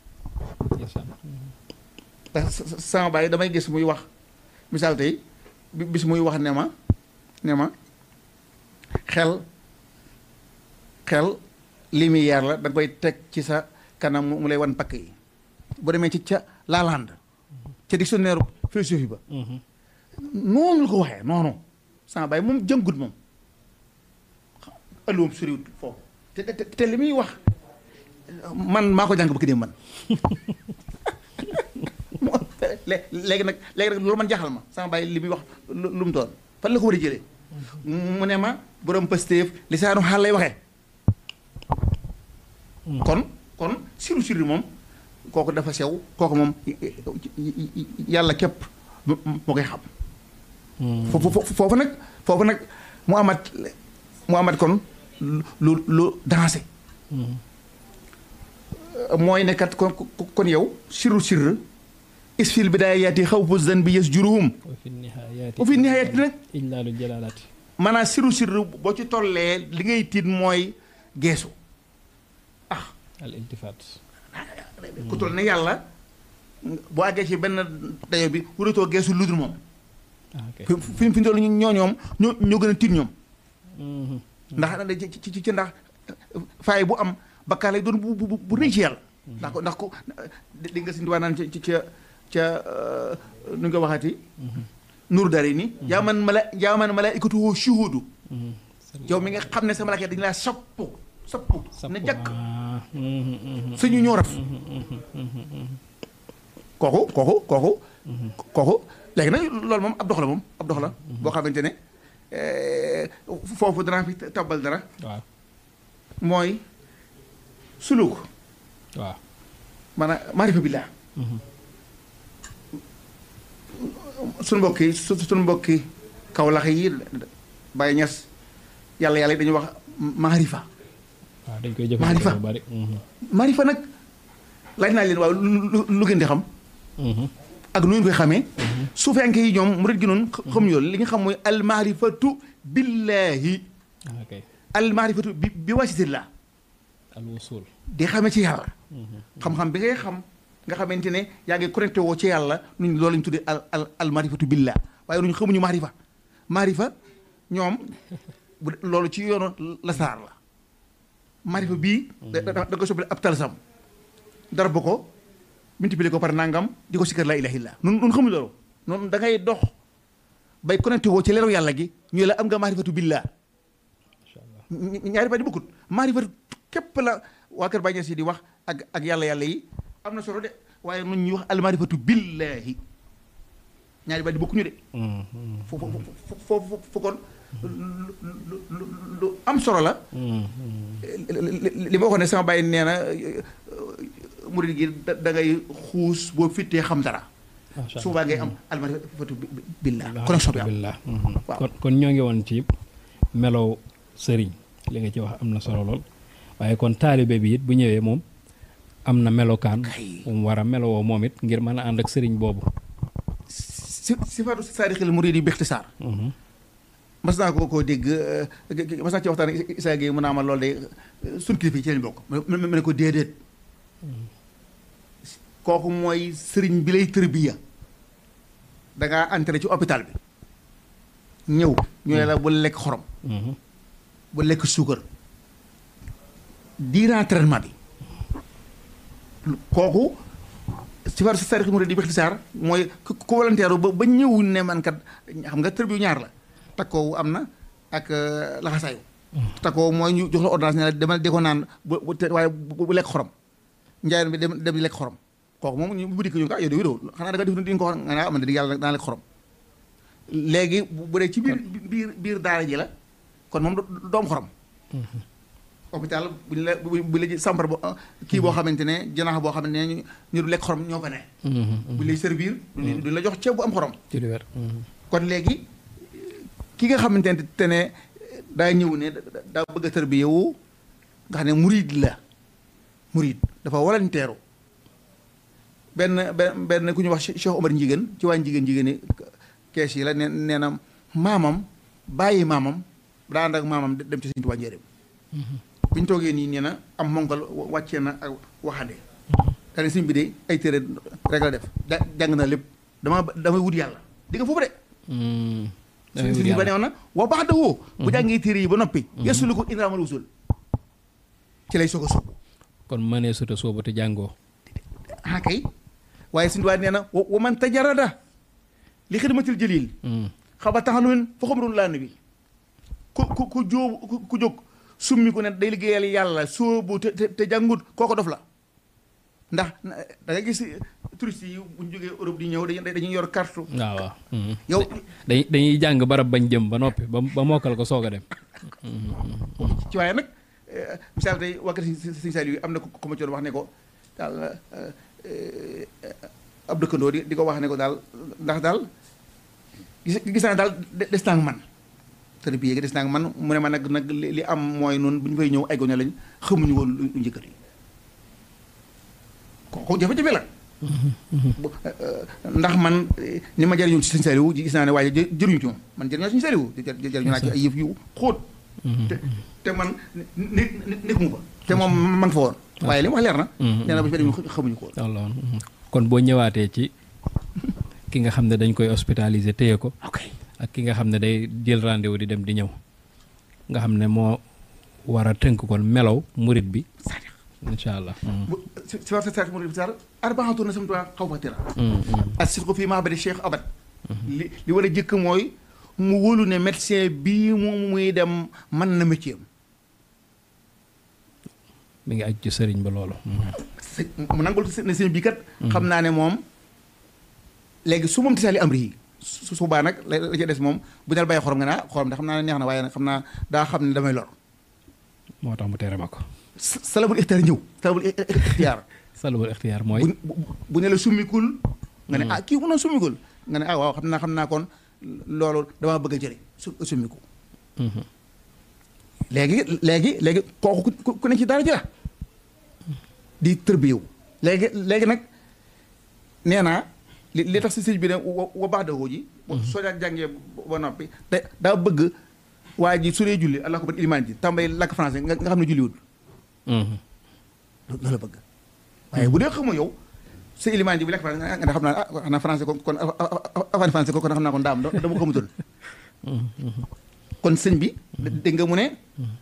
ndax sama bàyyi damay gis muy wax misaal tey bis muy wax ne ma ne ma xel xel lumière la da nga koy teg ci sa kanam mu lay wan pakk yi boo demee ci ca Lalande ca dictionnaire philosophie ba noonu la ko waxee noonu sama bàyyi moom jëngut moom ëlluwam suriwut foofu te te te li muy wax man maa ko jàng ba ki dem man léegi nag léegi nag loolu man jaxal ma sama bàyyi li muy wax lu mu doon fan la ko war a jëlee mu ne ma borom Pastef lisaanu xaal lay waxee kon kon siru siru moom kooku dafa sew kooku moom yàlla képp moo koy xam foofu foofu nag foofu nag mu amat mu amat kon lu lu dansé mooy ne kat kon kon yow siru sirr isfil bidaayaati xawfu zanbi yasjuruhum wa fi nihaayati nag ijlaalu jalaalaati maanaam siru sirr boo ci tollee li ngay tiit mooy geesu ah al iltifaat ku toll ne yàlla boo àggee ci benn dayo bi wuratoo geesu ludul moom fi fi fi ndoolu ñoo ñoom ñoo ñoo gën a tiit ñoom ndax ci ci ci ndax faay bu am bakkaar lay doon bu bu bu rëy ci yàlla ndax ko ndax ko di nga si ndiwaa naan ci ca ca nu nga waxati nuur dari ni yaa man mala yaa man malaa'ikatuhu shuhuudu yow mi nga xam ne sa malaaka dañu laa soppu soppu ne jàkk suñu ñoo raf kooku kooku kooku kooku léegi nag loolu moom ab dox la moom ab dox la boo xamante ne foofu danaa fi tabbal dara waaw mooy suluk waaw maanaam maarifa billah suñu mbokki suñu mbokki Kawlax yi Baye Ñas yàlla yàlla dañuy wax maarifa waaw dañ koy jëfandikoo lu bari maarifa nag laaj naa leen waaw lu gën di xam ak nu ngeen koy xamee suufenke yi ñoom murid gi noonu xam yoon li nga xam mooy almaarifatu billahi almaarifatu bi bi wasitillah al wusul di xamee ci yàlla xam-xam bi ngay xam nga xamante ne yaa ngi connecté woo ci yàlla nuñ loolu lañ tuddee al al al maarifatu billah waaye nuñ xamuñu maarifa maarifa ñoom bu loolu ci yoonu lasaar la maarifa bii da da ko soppali ab talsam dara bu ko multiplier ko par nangam di ko sikkar laa ilaaha illa nun nun xamuñu loolu noonu da ngay dox bay connecté woo ci leeru yàlla gi ñu la am nga maarifatu billah ñaari ba di bokkut maarifatu képp la waa kër Baay Ñas yi di wax ak ak yàlla yàlla yi am na solo de waaye nun ñuy wax almaarifatu billahi ñaari ba di bokkuñu de foofu foofu fu kon lu am solo la li ma waxoon ne sama bàyyi nee na murid gi da ngay xuus boo fittee xam dara suubaa ngay am almaarifatu billah connexion bi am waaw kon kon ñoo ngi woon ci melow sëriñ li nga ci wax am na solo lool waaye kon taalibe bi it bu ñëwee moom am na melokaan kay mu war a melowoo moom it ngir mën a ànd ak sëriñ boobu. si sifaatu saadixil muriidi bi ixtisaar mas naa ko koo dégg mas naa ci waxtaan Issa Gueye mën naa ma loolu de suñ kilifa yi ci lañ bokk ma ne ko déedéet kooku mooy sëriñ bi lay tërbiya da ngaa entré ci hôpital bi ñëw ñu ne la bu lekk xorom bu lekk suukar durant traitement bi kooku si war sa sarix mu di bixtisaar mooy ku volontaire ba ba ñëw ne man kat xam nga tërbiyu ñaar la takkoowu am na ak laxasaayu takkoowu mooy ñu jox la ordonnance ne la demal di ko naan bu waaye bu lekk xorom njaayeen bi dem dem di lekk xorom kooku moom ñu bu dikk ñu ko yow de wédoo xanaa da nga def di nga ko wax nga ne am na di yàlla dana lekk xorom léegi bu dee ci biir biir biir daara ji la kon moom doom xorom hôpital bu ñu la bu la sampar bo kii boo xamante ne janax boo xamante ne ñu du lekk xorom ñoo fa ne bu lay servir du la jox ceeb bu am xorom kon léegi ki nga xamante ne te ne daa ñëw ne daa bëgg a tërbiya wu nga xam ne murid la murid dafa volontaire benn benn benn ku ñu wax Cheikh Omar Njigéen ci waa Njigéen Njigéen kees yi la ne nee na maamam bàyyi maamam daa ànd ak maamam dem ci Sëriñ Tuubaa njëriñ bi ñu toogee nii nee na am monkal wàccee na ak waxande daane sëñ bi de ay téere rek la def da jàng na lépp dama damay wut yàlla di nga foofu de sëñ ba neew na wa baax da woo bu jàngee téere yi ba noppi yesulu ko indraamal wusul ci lay soog a soobu kon mënee suta soobu te jàngoo ah kay waaye sëñ Tuubaa nee na wa man tajarada li xidmatil jëlil xaba taxanumen fa xamrun laa nabi ku ku ku jóob ku jóg summi ko ne day liggéeyal yàlla soobu te te jàngut kooko dof la ndax da nga gis touristes yi bu ñu jógee Europe di ñëw dañuy yor carte. waaw waaw. yow dañuy dañuy jàng barab bañ jëm ba noppi ba ba mokkal ko soog a dem. ci waaye nag misaal tey wàkkat si si Saliou yi am na ku ma ci doon wax ne ko daal ab dëkkandoo di di ko wax ne ko daal ndax daal gis gis naa daal des naa man. tërë bi yéegi des naa man mu ne ma nag nag li am mooy noonu bu ñu fay ñëw ay gone lañ xamuñu woon lu njëkkër yi kooku jafe-jafe la ndax man ni ma jëriñoo ci Sëñ Saliou gis naa ne waaye jëriñu ci moom man jëriñoo Sëñ Saliou jëriñu naa ci ay yëf yu xóot te te man ne nekkuma fa te moom ma nga fa woon waaye li mu wax leer na nee na ba fi dem xamuñu ko woon kon boo ñëwaatee ci ki nga xam ne dañ koy hospitaliser téye ko ak ki nga xam ne day jël rendez-vous di dem di ñëw nga xam ne moo war a tënk kon melow murit bi incha allah si war sa saati murit bi sar arbaxatu na samtuwaa xaw fa tira ak si ko fii maa bari Cheikh Abad li li war a jëkk mooy mu wóolu ne médecin bii moom muy dem mën na métier am mi ngi aj ci sëriñ ba loolu mu nangul ne sëriñ bi kat xam naa ne moom léegi su moom tisaali am ri su subaa nag la la ca des moom bu dal bàyyi xorom nga ne ah xorom de xam naa ne neex na waaye nag xam naa daa xam ne damay lor moo tax mu tere ma ko salabul ixtiyaar ñëw salabul ixtiyaar salabul ixtiyaar mooy bu ne la summikul nga ne ah kii mun na summikul nga ne ah waaw xam naa xam naa kon loolu damaa bëgg a jëri su summiku léegi léegi léegi kooku ku ne ci daara ji la di tërbiyewu léegi léegi nag nee naa li li tax si sëñ bi ne wa baax dawoo ji soo daan jàngee ba noppi te daa bëgg waa ji su dee julli allah ko ban ilimaan ji tàmbali làkk français nga xam ne julliwul loolu la bëgg waaye bu dee xamoo yow sa ilimaan ji bu làkk français nga xam naa ah xanaa français kon kon avant français kon xam naa kon daam dama xamutoon kon sëñ bi dégg nga mu ne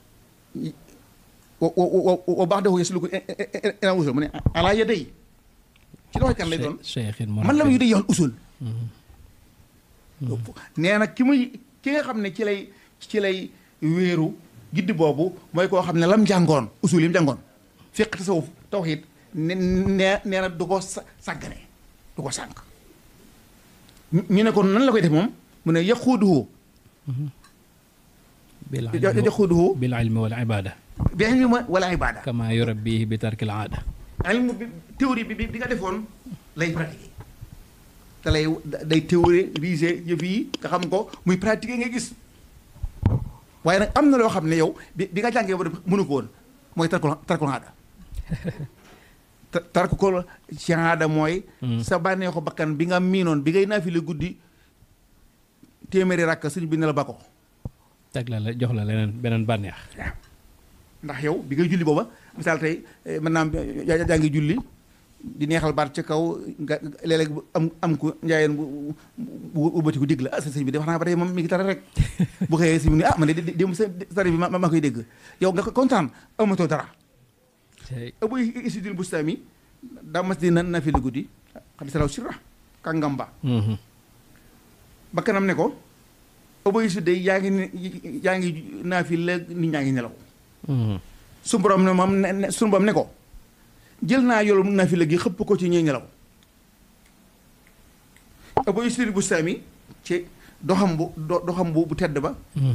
wa baax dawoo yesi lu ko ina usul mu ne alaa ya day ci loxo kan lay doon man la ma yu dee yoon usul nee na ki muy ki nga xam ne ci lay ci lay wéeru giddi boobu mooy koo xam ne lam jàngoon usul yi mu jàngoon fiq tasawuf tawhiid ne nee nee na du ko sàggane du ko sànq ñu ne ko nan la koy def moom mu ne yaquuduhu yaquuduhu bil ilmi wal ibaada bil ilmi wal ibaada kama yurabbihi bi tarkil aada ilmu bi théorie bi bi nga defoon lay pratiquer te lay day théoriser yëf yi nga xam ko muy pratiquer nga gis waaye nag am na loo xam ne yow bi bi nga jàngee ba mënu ko woon mooy tarkul tarkul aada tarku ko ci aada mooy sa bànneexu bakkan bi nga miinoon bi ngay naafile guddi téeméeri rakk sëñ bi ne la ba ko teg la la jox la leneen beneen bànneex waaw ndax yow bi ngay julli booba misaal tey mën naa am yaa ngi julli di neexal baat ca kaw nga léeg-léeg am am ko njaayeen bu bu ubbati ko dégg la ah sëñ bi de wax naa ba tey moom mi ngi tara rek bu xëyee si mu ne ah man de dem sa sari bi ma ma koy dégg yow nga kontaan amatoo dara Abu Isidil Bustami daa mas di na na fi la guddi xam salaw sirra kàngam ba ba kanam ne ko Abu Isid de yaa ngi yaa ngi naa fi la nit ñaa ngi nelaw su borom ne moom ne su borom ne ko jël naa yoolu naa fi la gi xëpp ko ci ñuy nelaw Abu Isidil Bustami ci doxam bu doxam bu bu tedd ba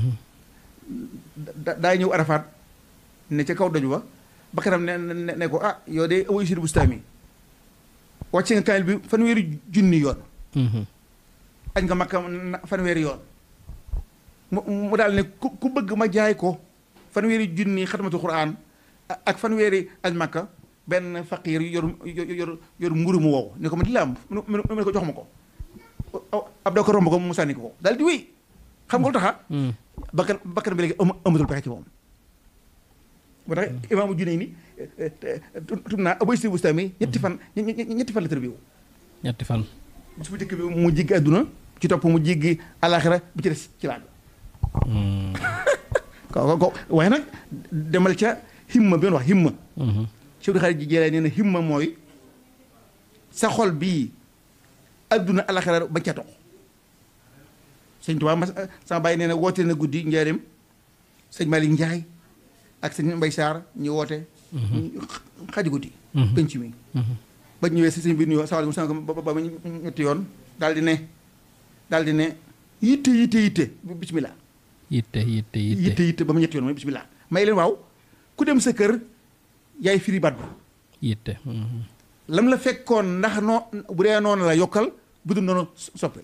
daay ñëw Arafat ne ca kaw daju ba ba kanam ne ne ne ko ah yow de Abu Isidil Bustami wàcce nga kaamil bi fanweeri junni yoon añ nga Makka fanweeri yoon mu mu daal ne ku ku bëgg ma jaay ko fanweeri junni xatmatu Quraan ak fanweeri añ Makka benn faqiir yor yor yor mburu mu wow ne ko ma di la am mu ne ko jox ma ko ab doo ko romb ko mu sànni ko daal di wéy xam nga lu taxa bakkan bakkan bi léegi amatul pexe ci moom moo tax imaamu Junayd ni tum naa Abu Isidil Bustami ñetti fan ñetti fan la tër bi ñetti fan bis bu njëkk bi mu jéggi àdduna ci topp mu jéggi àllaaxira bi ci des ci laaj ko ko waaye nag demal ca himma bi doon wax himma Cheikh di xarit ji jëlee nee na himma mooy sa xol bii àdduna àllaaxira bañ ca tox sëñ Tuubaa ma sama bàyyi nee na woote na guddi njaareem sëñ Malick Ndiaye ak sëñ Mbay Saar ñu woote xaji guddi penc mi ba ñëwee si sëñ bi nuyoo sawal mu ba ba ba ñetti yoon daal di ne daal di ne yitte yitte yitte bismillah yitte yitte yitte yitte ba mu ñetti yoon mooy bismillah may leen waaw ku dem sa kër yaay firi baat bu yitte lam la fekkoon ndax noo bu dee noonu la yokkal bu dul noonu soppil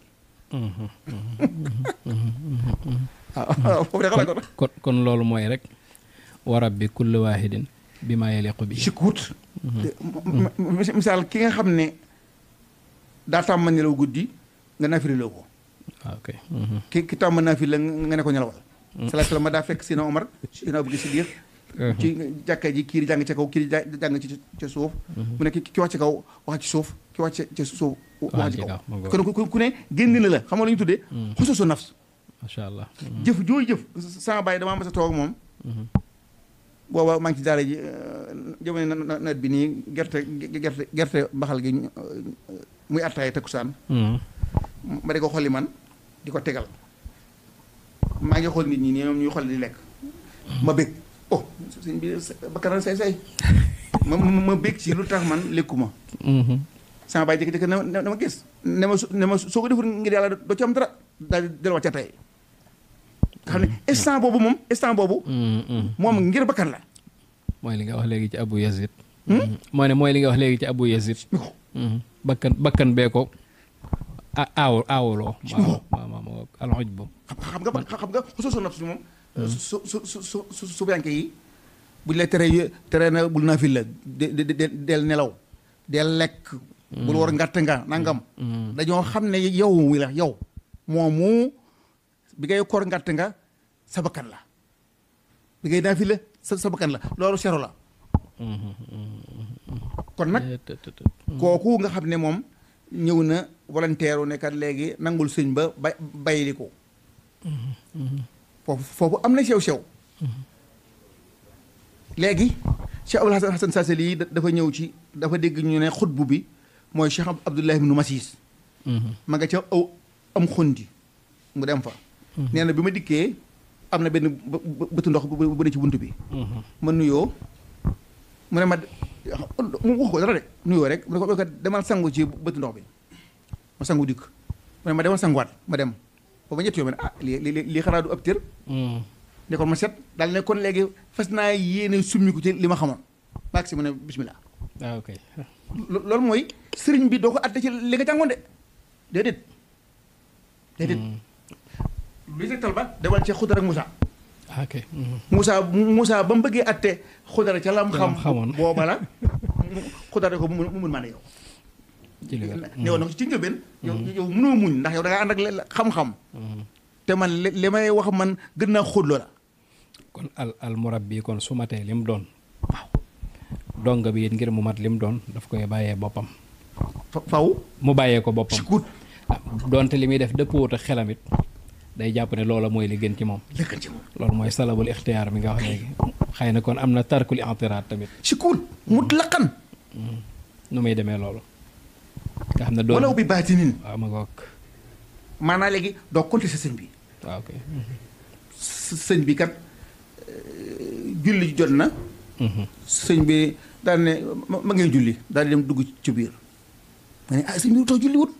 waaw foofu de xalaat ko kon kon loolu mooy rek wa rabbi kulli waahidin bi maa yaliqu bi sikkuut misaal ki nga xam ne daa tàmm nelaw guddi nga nafiri loo ko ok ki ki tàmm naafil la nga ne ko nelawal salaa salaam ma daa fekk Sina Omar Sina Abu Bakar Siddiq ci jàkka ji kii di jàng ca kaw kii di jàng ci ca suuf mu ne ki wax ci kaw wax ci suuf ki wax ci suuf wax ci kaw kon ku ne génn na la xam nga la ñu tuddee xusuusu nafs macha allah jëf jooyu jëf sama bàyyi damaa mas a toog ak moom booba maa ngi ci daara ji jamono nawet bi nii gerte gerte gerte mbaxal gi muy attaay takkusaan ma di ko xolli man di ko tegal maa ngi xool nit ñi nii ñoom ñuy xool di lekk ma bég oh sëñ bi bakkanal say say ma ma bég ci lu tax man lekkuma sama baay jékki-jékki ne ma gis ne ma ne ma soo ko deful ngir yàlla doo ci am dara daal di delluwaat ca tey nga xam ne instant boobu moom instant boobu moom ngir bakkan la mooy li nga wax léegi ci Abu Yazid mooy ne mooy li nga wax léegi ci Abu Yazid bakkan bakkan bee ko ah aaw aawuloo waaw waaw alxoj bu xam nga xam nga xusuusu nafs moom su su su su su su bianke yi buñ la tere tere na bul naa fi la de del nelaw del lekk bul war ngàtt nga nangam dañoo xam ne yow wi la yow moomu bi ngay koor ngàtt nga sa bakkan la bi ngay naa fi la sa sa bakkan la loolu sero la kon nag kooku nga xam ne moom ñëw na volontaire u nekkat léegi nangul sëñ ba ba bayli ko foofu foofu am na sew sew léegi Cheikh Abul Hasan Saasali yi dafa ñëw ci dafa dégg ñu ne xutbu bi mooy Cheikh Abdullahi ibnu Masis ma nga ca aw am xundi mu dem fa nee na bi ma dikkee am na benn bëtu ndox bu ne ci bunt bi ma nuyoo mu ne ma mu wax ko dara de nuyoo rek mu ne ko demal sangu ci bëtu ndox bi ma sangu dikk mu ne ma demal sanguwaat ma dem booba ñett yoo ma ne ah lii lii lii xanaa du ab tër ne kon ma set daal ne kon léegi fas naa yéene summi ko ci li ma xamoon maag si mu ne bismillah ah ok loolu mooy sëriñ bi doo ko atte ci li nga jàngoon de déedéet déedéet luy tegtal ba demal ci Xudar ak Moussa ok Moussa Moussa ba mu bëggee atte Xudar ca lam xam xamoon booba la xudaate ko mu mun maa ne yow ci li newoon na ko ci njëlbeen yow yow mënoo muñ ndax yow da nga ànd ak xam-xam te man li may wax man gën naa xóot loola kon al al murabbi kon su matee lim doon waaw donga bi it ngir mu mat lim doon daf koy bàyyee boppam faw mu bàyyee ko boppam si kuut donte li muy def dëppoot ak xelam it day jàpp ne loola mooy li gën ci moom li gën ci moom loolu mooy salabul ixtiyaar mi nga wax léegi xëy na kon am na tarkul i'tiraad tamit si kuut mutlaqan nu muy demee loolu nga xam ne doon walaw bi baatinin waaw ma ngoog maanaam léegi doo compter sa sëñ bi waaw ok sëñ bi kat julli jot na sëñ bi daal ne ma ngay julli daal di dem dugg ci biir ma ne ah sëñ bi too julli wut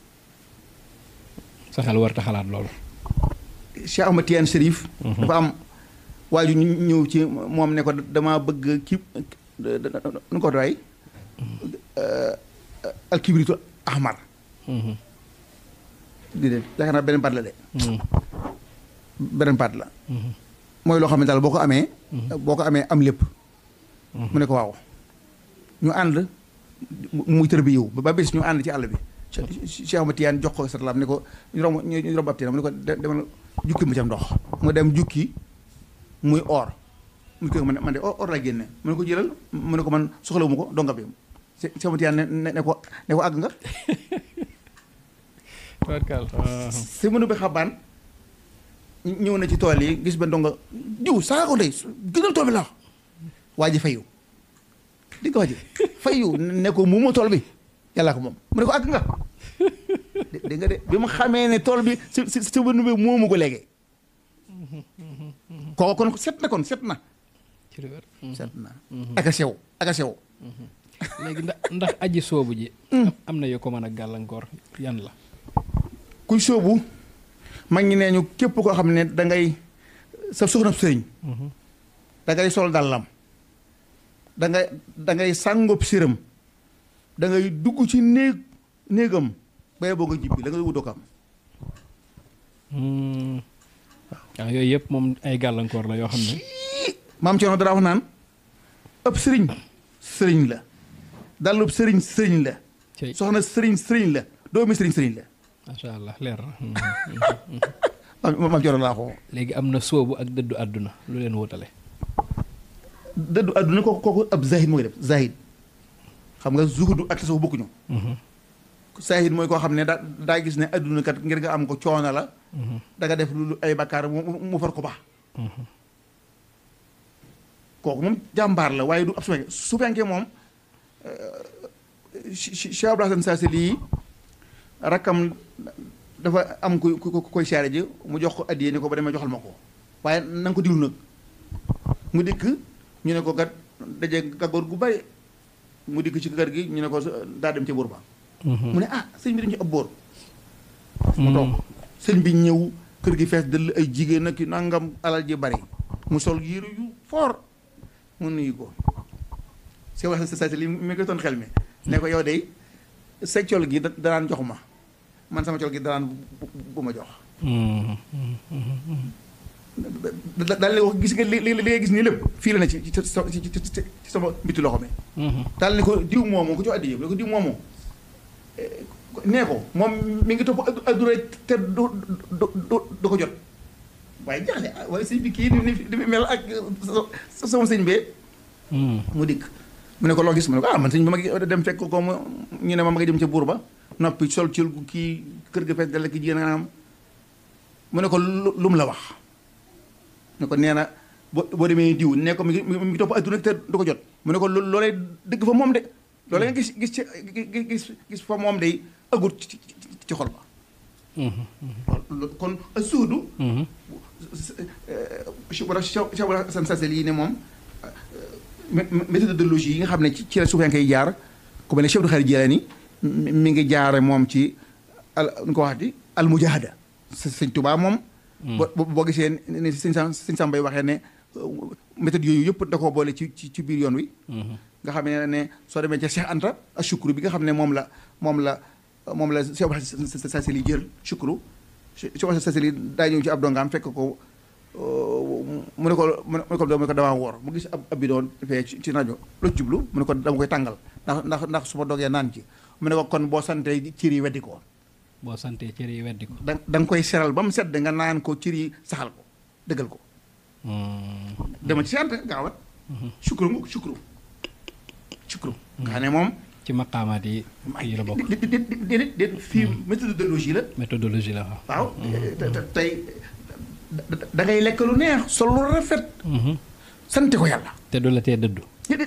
sa xel warta xalaat loolu Cheikh Ahmad Tidiane Chérif dafa am waaju ñëw ci moom ne ko dama bëgg kii nu ko doy al kibritu ahmar di de yaakaar naa beneen baat la de beneen baat la mooy loo xam ne daal boo ko amee boo ko amee am lépp mu ne ko waaw ñu ànd muy tër bi yow ba bés ñu ànd ci àll bi Cheikh Ahmad Tidiane jox ko satalaam ne ko ñu romb ñu romb ab teen mu ne ko demal jukki mu cam ndox mu dem jukki muy or mu ko man man de or la génne mu ne ko jëlal mu ne ko man soxlawu ma ko donga bi Cheikh Ahmad Tidiane ne ne ko ne ko àgg nga si mënu bi xabaan ñëw na ci tool yi gis ba ndonga diw saa ko ndey gënal tool bi la waa ji fayu di ko waa ji fayu ne ko muuma tool bi yàllaa ko moom mu ne ko àgg nga dégg nga de bi ma xamee ne tool bi si si si mënu bi moomu ko léegi kooku kon set na kon set na set na aka sew aka sew léegi ndax ndax aji soobu ji am na yu ko mën a gàllankoor yan la kuy soobu mag ñi nee ñu képp koo xam ne da ngay sa soxna sëriñ da ngay sol dàllam da ngay da ngay sàngob séram da ngay dugg ci néeg néegam baye boo nga jibbi la nga wutoo ko am waaw yooyu yëpp moom ay gàllankoor la yoo xam ne maam Cerno dara wax naan ëpp sëriñ sëriñ la dàllub sëriñ sëriñ la soxna sëriñ sëriñ la doomi sëriñ sëriñ la macha allah leer na maam Cerno laa ko léegi am na sóobu ak dëddu àdduna lu leen wutale dëddu àdduna kooku kooku ab zahid mooy def zahid xam nga zuhudu ak tasawuf bokkuñu zahid mooy koo xam ne daa daa gis ne àdduna kat ngir nga am ko coono la da nga def lu ay bakkaar mu far ko baax kooku moom jàmbaar la waaye du ab suufenke suufenke moom Cheikh Abdou Hassane Saasili yi rakkam dafa am ku ku koy siyaare ji mu jox ko addiyee ni ko ba demee joxal ma ko waaye na nga ko diglu nag mu dikk ñu ne ko gat daje gàggoor gu bari mu dikk ci kër gi ñu ne ko daa dem ci buur ba mu ne ah sëñ bi dañu ci ab boor mu toog sëñ bi ñëw kër gi fees dëll ay jigéen ak nangam alal ji bari mu sol yére yu fort mu nuyu ko si wax sa li mi ngi toon xel mi ne ko yow de sa col gi danaan jox ma man sama col gi danaan bu ma jox daal di wax gis nga li li ngay gis nii lépp fii la ne ci ci sama mbitu loxo mi daal ni ko diw moomu ko jox addi yëpp ne ko diw moomu nee ko moom mi ngi topp adduna te du du du ko jot waaye jaaxle waaye sëñ bi kii ni di mel ak sama sëñ bee mu dikk mu ne ko loo gis mu ne ko ah man sëñ bi ma ngi dem fekk ko mu ñu ne ma ma ngi dem ca buur ba noppi sol cil gu kii kër ga fees dal ki jigéen nga am mu ne ko lu mu la wax ne ko nee na boo boo demee diw ne ko mi ngi mi ngi topp adduna te du ko jot mu ne ko loolee dëgg fa moom de loolee nga gis gis ci gis gis fa moom de agut ci ci xol ba kon suudu wala Cheikh Hassane Saasili yi ne moom méthodologie yi nga xam ne ci la suufee koy jaar ku mel ne Cheikh Abdou Khadre Jilani mi ngi jaare moom ci al nu ko waxati al mujahada sëñ Tuubaa moom boo boo gisee ni sëñ Sam sëñ Sam Bay waxee ne méthode yooyu yëpp da koo boole ci ci biir yoon wi nga xam ne ne soo demee ca Cheikh Anta ak shukru bi nga xam ne moom la moom la moom la Cheikh Hassane Saasili jël shukru Cheikh Hassane Saasili daa ñëw ci ab dongaam fekk ko mu ne ko mu ne ko mu ne ko damaa woor mu gis ab ab bidon fee ci ci rajo lu jublu mu ne ko dama koy tàngal ndax ndax ndax su ma dogee naan ci mu ne ko kon boo santee cër yi weddi ko. boo santee cër yi weddi ko. da da nga koy seral ba mu sedd nga naan ko cër yi saxal ko dëggal ko. dama ci sant gaawat. sukuru mu sukuru sukuru. nga xam ne moom. ci maqaamaat yi yi la bokk. di di di di di fii méthodologie la. méthodologie la waaw. tey da ngay lekk lu neex sol lu rafet. sant ko yàlla. te du la tee dëddu.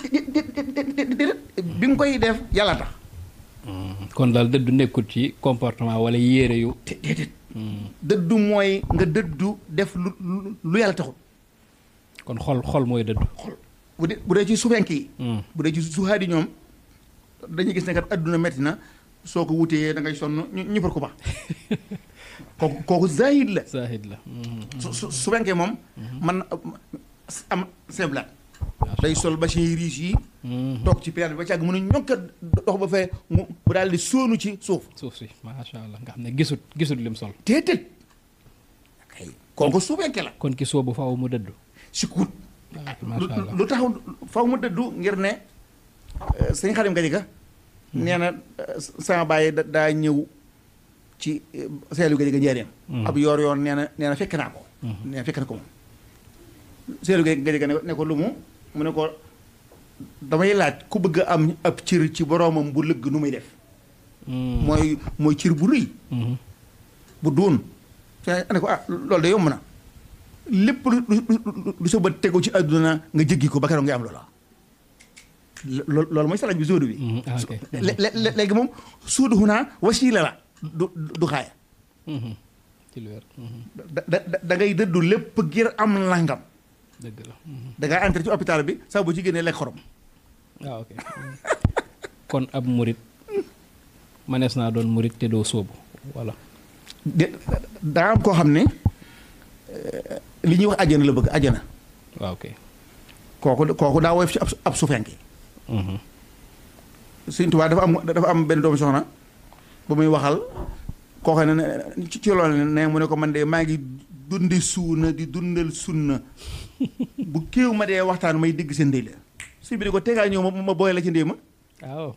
bi nga koy def yàlla tax. kon daal dëddu nekkul ci comportement wala yére yu. déedéet. dëddu mooy nga dëddu def lu lu yàlla taxul. kon xol xol mooy dëddu. xol bu dee bu dee ci suufenk yi. bu dee ci suuxaadi ñoom dañuy gis ne kat adduna metti na soo ko wutee da ngay sonn ñu ñu far ko ba. kooku kooku zahid la. zahid la. su su suufenkee moom. man am seblaat. day sol ba ci riis yi. toog ci période bi ba ci àgg mën a ñokk dox ba fee mu mu daal di sóonu ci suuf. suuf si macha allah nga xam ne gisut gisut lim sol. déedéet. kay kooku suufenke la. kon ki soobu faaw mu dëddu. si kuut. macha allah lu tax faaw mu dëddu ngir ne sëñ Xadim Gadiaga nee na sama baay daa ñëw ci seelu Gadiaga njëriñ. ab yoor yoon nee na nee na fekk naa ko. nee na fekk na ko moom. seelu Gadiaga ne ko lu mu mu ne ko damay laaj ku bëgg a am ab cër ci boroomam bu lëgg nu muy def. mooy mooy cër bu rëy. bu duun. te ne ko ah loolu de yomb na lépp lu lu lu sa bët tegu ci àdduna nga jéggi ko ba keroog nga am loola. lo loolu mooy salañ bi zóodu bi. léegi moom suudu xunaa wasiila la du du xaaya. ci lu wér. da da da ngay dëddu lépp ngir am langam. dëgg la. da ngaa entrer ci hôpital bi saa bu ci génnee lekk xorom. waaw ok kon ab murit manees naa doon murit te doo sóobu voilà. de daa am koo xam ne li ñuy wax àjjana la bëgg àjjana. waaw ok. kooku kooku daa woyof ci ab ab suufenke. Sëñ Tuubaa dafa am dafa am benn doomu soxna ba muy waxal koo xam ne ci ci loolu ne mu ne ko man de maa ngi dundi suuna di dundal sunna bu kéew ma dee waxtaan may dégg seen ndey la suñ bi di ko tegaa ñëw ma ma booy la ci ndey ma. waaw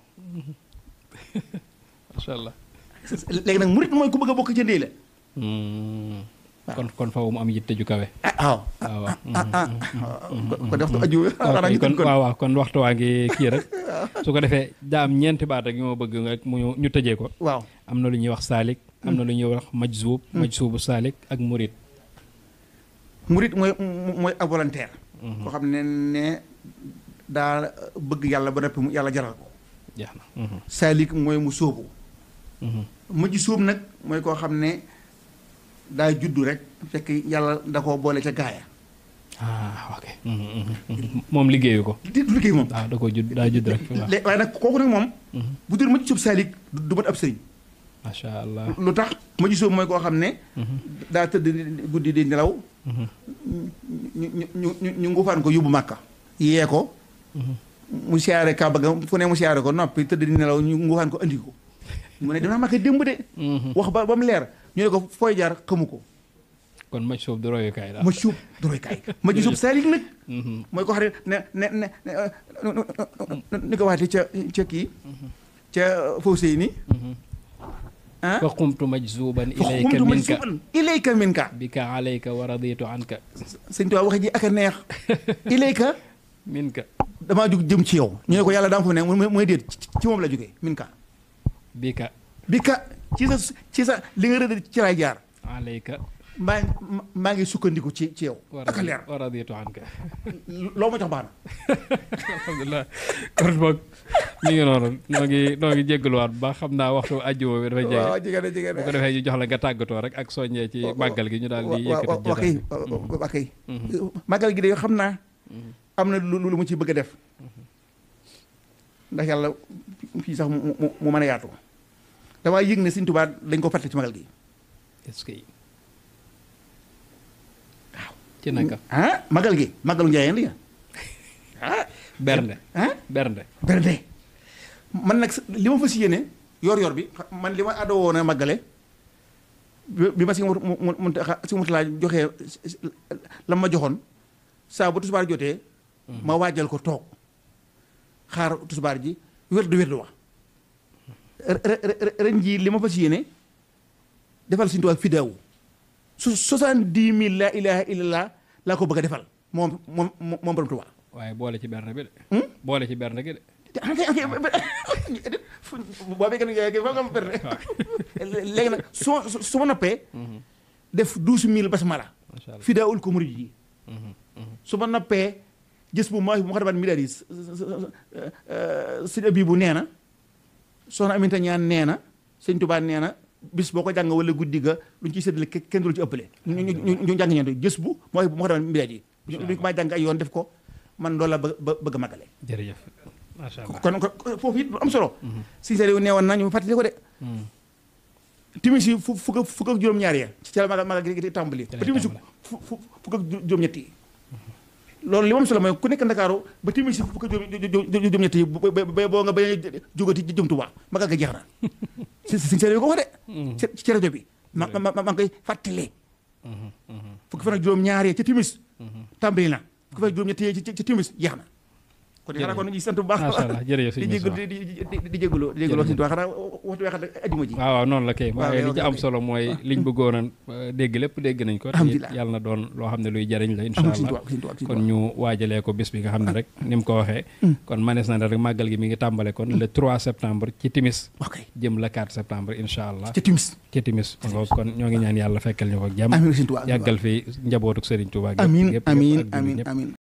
macha allah. léegi nag murit mooy ku bëgg a bokk ci ndey la. kon kon faaw mu am yitte ju kawe. ah waaw ah kon waxtu aju. kon waaw waaw kon waxtu waa ngi kii rek su ko defee daa am ñeenti baat rek yu ma bëgg rek mu ñu tëjee ko. waaw am na lu ñuy wax saalik. am na lu ñuy wax majzuub. majzuubu saalik ak murit. murit mooy mooy ab volontaire. koo xam ne ne daa bëgg yàlla ba noppi mu yàlla jaral ko. jeex na. saalik mooy mu sóobu. majzuub nag mooy koo xam ne. daa juddu rek fekk yàlla da koo boole ca gaaya. ah ok. moom liggéeyu ko. di liggéey moom. waaw da koo judd daa judd rek. waaye nag kooku nag moom. bu dul ma ci suub saalik du mat ab sëriñ. macha allah lu tax ma ci suub mooy koo xam ne. daa tëdd guddi di nelaw. ñu ñu ñu ñu ñu ngufaan ko yóbbu màkka. yee ko. mu siyaare Kaaba ga fu ne mu siyaare ko noppi tëdd di nelaw ñu ngufaan ko andi ko. mu ne dinaa màkka démb de. wax ba ba mu leer. ñu ne ko fooy jaar xamu ko. kon maj suub du royukaay daal. maj suub du royukaay. maj suub saalik nag. mooy ko xam ne ne ne ne ni ko waxee ca ca kii. ca Fawsey ni. ah fa qumtu majzuuban ilayka minka ilayka minka. bika alayka wa raditu anka. sëñ Tuubaa waxe ji ak a neex. ilayka minka. damaa jug jëm ci yow. ñu ne ko yàlla daa fa ne mooy déet ci moom la jógee minka. bika. bika ci sa ci sa li nga rëdd ci lay jaar. alayka. maa ngi maa ngi sukkandiku ci ci yow. ak a leer wa raditu anka. loo ma jox baax na. alhamdulilah kon boog mi ngi noonu noo ngi noo ngi jégaluwaat ba xam naa waxtu àjjuma bi dafa jege. waaw jege na jege na bu ko defee ñu jox la nga tàggatoo rek ak soññee ci màggal gi ñu daal di yëkkati jotaay bi waaw kay màggal gi de xam naa am na lu lu mu ci bëgg a def ndax yàlla fii sax mu mu mu mën a yaatu damaa yëg ne Sëñ Tuubaa dañ ko fàtte ci magal gi. est-ce que waaw ci naka. ah magal gi magalu njaayeen li ah. bernde ah bernde. bernde man nag li ma fas yéene yor-yor bi man li ma adoo woon a magale bi ma si mu mu mu si mu laa joxee la ma joxoon saa bu tisbaar jotee. ma waajal ko toog xaar tisbaar ji wérdu wérdu wax ren jii li ma fas yéene defal Sëriñ Tuubaa fidaawu su soixante-dix mille la ilaha illallah laa ko bëgg a defal moom moom moom borom Tuubaa. waaye boole ci berne bi de. boole ci berne gi de. boo béykat yi foog nga berne. léegi nag su ma su ma noppee. def douze mille basmala. macha allah fidaawul ko murid yi. su ma noppee gis bu ma mu xatabaat milliards yi sëñ Abibu nee na soxna Aminta ñaan nee na sëñ Tuubaa nee na bis boo ko jàng wala guddi ga luñ ciy séddale kenn du ci ëppale. ñu ñu ñu jàng ñeent gis bu mooy mu xatabaat milliards yi. luñ ko maa jàng ay yoon def ko man loolu la bëgg bëgg a màggale. jërëjëf macha allah kon kon foofu it lu am solo. si sa réew neewoon na ñu fàttali ko de. timis yi fu fukk fukk ak juróom-ñaar ya ci la magal magal gi tàmbali. ba timis yi fu fukk ak juróom-ñett yi. loolu li moom solo mooy ku nekk Ndakaaru ba timis yi fukk ak juróom-ñett yi ba boo nga bañ a jógati jëm Tuubaa magal ga jeex na. si si sa réew ko wax de. ci rajo bi ma ma ma ngi koy fàttali. fukki fan ak juróom-ñaar ya ca timis tàmbali na. ku fay juróom ñetti ci ci timis jeex na. kon xanaa kon ñu sant bu baax. macha allah jërëjëf di jégalu di di di jégalu di jégalu si xanaa waxtu weexat ajuma ji. waaw waaw noonu la kay. waaye li ci am solo mooy liñ bëggoon a dégg lépp dégg nañ ko. alhamdulilah yàlla na doon loo xam ne luy jariñ la incha allah kon ñu waajalee ko bis bi nga xam ne rek ni mu ko waxee. kon manees na ne rek màggal gi mi ngi tàmbale kon le trois septembre ci timis. ok jëm le quatre septembre incha allah. ci timis ci timis kon ñoo ngi ñaan yàlla fekkal ñu ko ak jàmm. amiin yàggal fi njabootuk Serigne Touba. amiin amiin amiin amiin